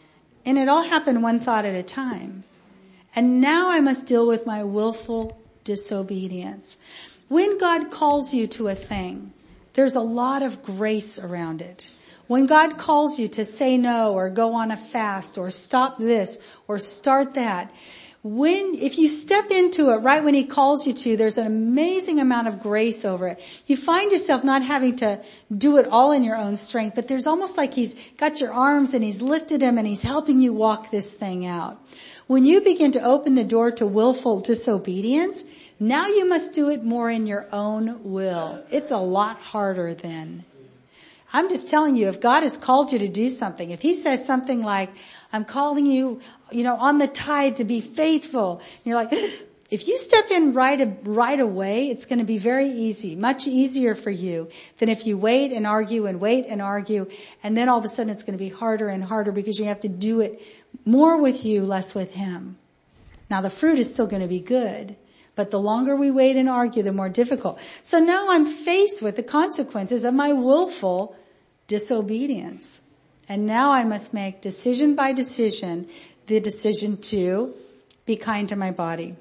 And it all happened one thought at a time. And now I must deal with my willful disobedience. When God calls you to a thing, there's a lot of grace around it. When God calls you to say no or go on a fast or stop this or start that, when, if you step into it right when he calls you to, there's an amazing amount of grace over it. You find yourself not having to do it all in your own strength, but there's almost like he's got your arms and he's lifted them and he's helping you walk this thing out. When you begin to open the door to willful disobedience, now you must do it more in your own will. It's a lot harder then. I'm just telling you, if God has called you to do something, if he says something like, I'm calling you, you know, on the tithe to be faithful, and you're like, if you step in right, right away, it's going to be very easy, much easier for you than if you wait and argue and wait and argue, and then all of a sudden it's going to be harder and harder because you have to do it more with you, less with him. Now the fruit is still going to be good, but the longer we wait and argue, the more difficult. So now I'm faced with the consequences of my willful disobedience. And now I must make decision by decision the decision to be kind to my body.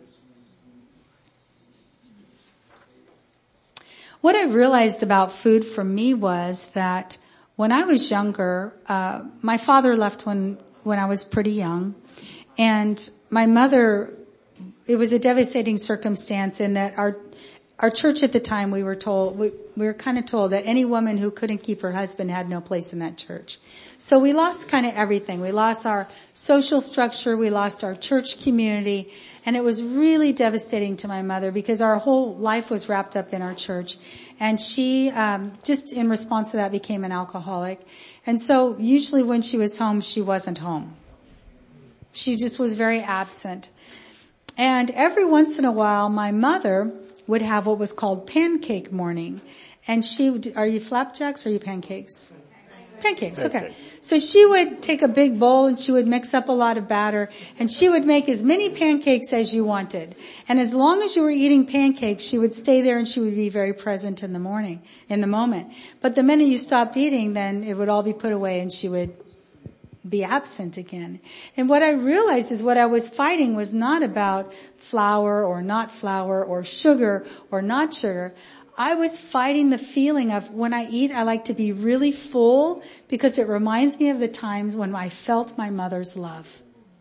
What I realized about food for me was that when I was younger, uh, my father left when, when I was pretty young. And my mother, it was a devastating circumstance in that our Our church at the time, we were told, we, we were kind of told that any woman who couldn't keep her husband had no place in that church. So we lost kind of everything. We lost our social structure, we lost our church community, and it was really devastating to my mother because our whole life was wrapped up in our church. And she, um, just in response to that, became an alcoholic. And so usually when she was home, she wasn't home. She just was very absent. And every once in a while, my mother would have what was called pancake morning. And she would, are you flapjacks or are you pancakes? Pancakes, okay. So she would take a big bowl and she would mix up a lot of batter and she would make as many pancakes as you wanted. And as long as you were eating pancakes, she would stay there and she would be very present in the morning, in the moment. But the minute you stopped eating, then it would all be put away and she would be absent again. And what I realized is what I was fighting was not about flour or not flour or sugar or not sugar. I was fighting the feeling of when I eat, I like to be really full because it reminds me of the times when I felt my mother's love.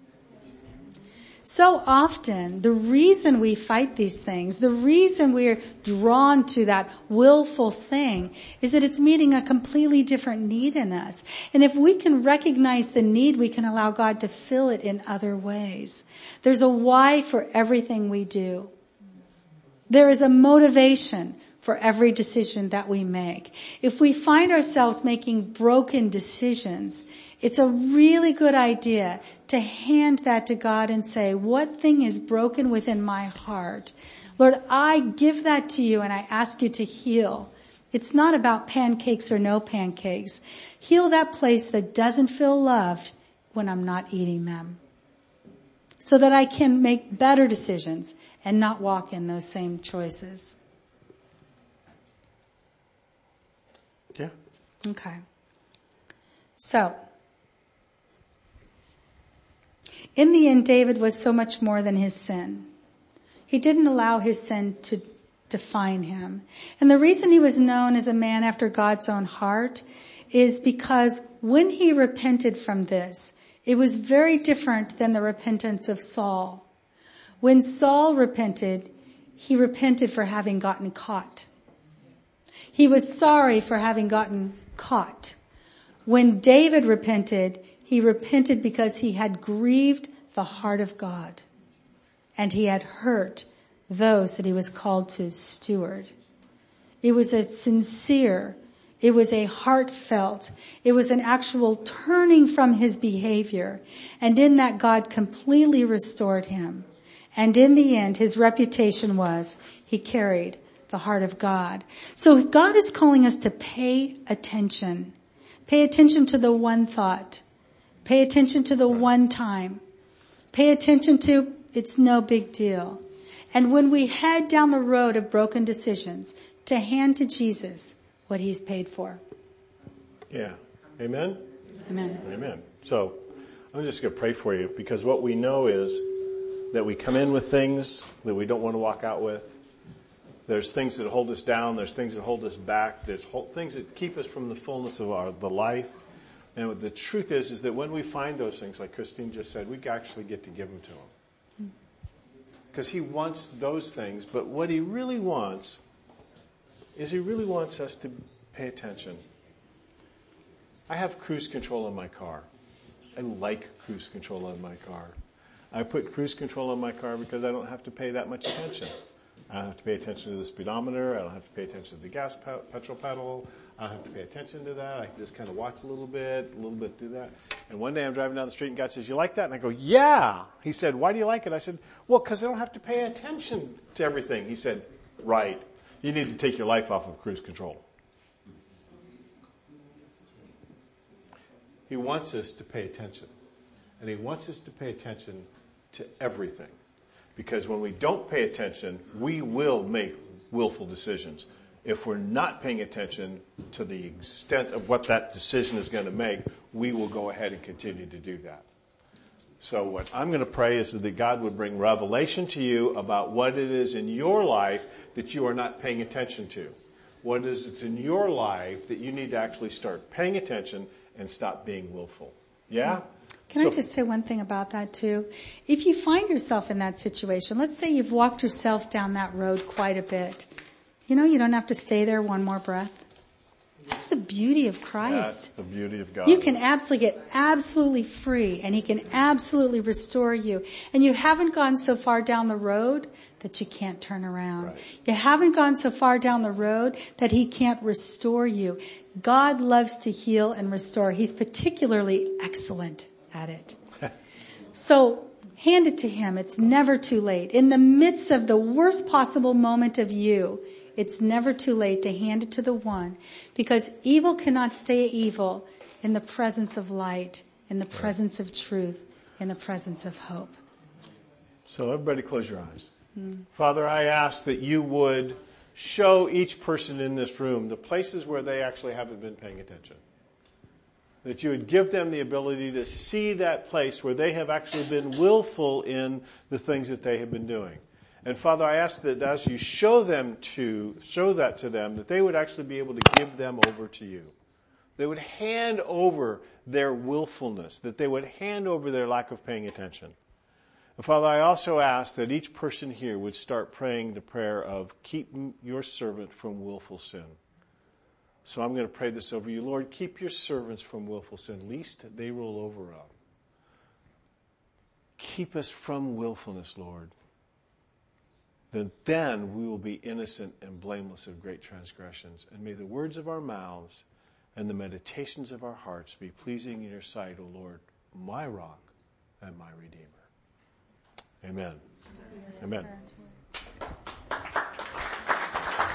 So often, the reason we fight these things, the reason we're drawn to that willful thing is that it's meeting a completely different need in us. And if we can recognize the need, we can allow God to fill it in other ways. There's a why for everything we do. There is a motivation for every decision that we make. If we find ourselves making broken decisions, it's a really good idea to hand that to God and say, what thing is broken within my heart? Lord, I give that to you and I ask you to heal. It's not about pancakes or no pancakes. Heal that place that doesn't feel loved when I'm not eating them, so that I can make better decisions and not walk in those same choices. Yeah. Okay. So, in the end, David was so much more than his sin. He didn't allow his sin to define him. And the reason he was known as a man after God's own heart is because when he repented from this, it was very different than the repentance of Saul. When Saul repented, he repented for having gotten caught. He was sorry for having gotten caught. When David repented, he repented because he had grieved the heart of God and he had hurt those that he was called to steward. It was a sincere, it was a heartfelt, it was an actual turning from his behavior. And in that, God completely restored him. And in the end, his reputation was he carried the heart of God. So God is calling us to pay attention. Pay attention to the one thought. Pay attention to the one time. Pay attention to it's no big deal. And when we head down the road of broken decisions, to hand to Jesus what he's paid for. Yeah. Amen? Amen. Amen. So, I'm just going to pray for you, because what we know is that we come in with things that we don't want to walk out with. There's things that hold us down. There's things that hold us back. There's whole, things that keep us from the fullness of our the life. And what the truth is, is that when we find those things, like Christine just said, we actually get to give them to him. Because he wants those things, but what he really wants is he really wants us to pay attention. I have cruise control on my car. I like cruise control on my car. I put cruise control on my car because I don't have to pay that much attention. I don't have to pay attention to the speedometer. I don't have to pay attention to the gas pe- petrol pedal. I don't have to pay attention to that. I can just kind of watch a little bit, a little bit do that. And one day I'm driving down the street and God says, "You like that?" And I go, "Yeah." He said, "Why do you like it?" I said, "Well, because I don't have to pay attention to everything." He said, "Right. You need to take your life off of cruise control." He wants us to pay attention. And he wants us to pay attention to everything. Because when we don't pay attention, we will make willful decisions. If we're not paying attention to the extent of what that decision is going to make, we will go ahead and continue to do that. So what I'm going to pray is that God would bring revelation to you about what it is in your life that you are not paying attention to. What is it in your life that you need to actually start paying attention and stop being willful. Yeah? Can so, I just say one thing about that too? If you find yourself in that situation, let's say you've walked yourself down that road quite a bit. You know, you don't have to stay there one more breath. That's the beauty of Christ. That's the beauty of God. You can absolutely get absolutely free, and he can absolutely restore you. And you haven't gone so far down the road that you can't turn around. Right. You haven't gone so far down the road that he can't restore you. God loves to heal and restore. He's particularly excellent at it. So hand it to him. It's never too late. In the midst of the worst possible moment of you, it's never too late to hand it to the one, because evil cannot stay evil in the presence of light, in the presence of truth, in the presence of hope. So everybody close your eyes. Hmm. Father, I ask that you would show each person in this room the places where they actually haven't been paying attention. That you would give them the ability to see that place where they have actually been willful in the things that they have been doing. And Father, I ask that as you show them to, show that to them, that they would actually be able to give them over to you. They would hand over their willfulness, that they would hand over their lack of paying attention. And Father, I also ask that each person here would start praying the prayer of, keep your servant from willful sin. So I'm going to pray this over you. Lord, keep your servants from willful sin, lest they roll over up. Keep us from willfulness, Lord. Then, then we will be innocent and blameless of great transgressions. And may the words of our mouths and the meditations of our hearts be pleasing in your sight, O Lord, my rock and my redeemer. Amen. Amen.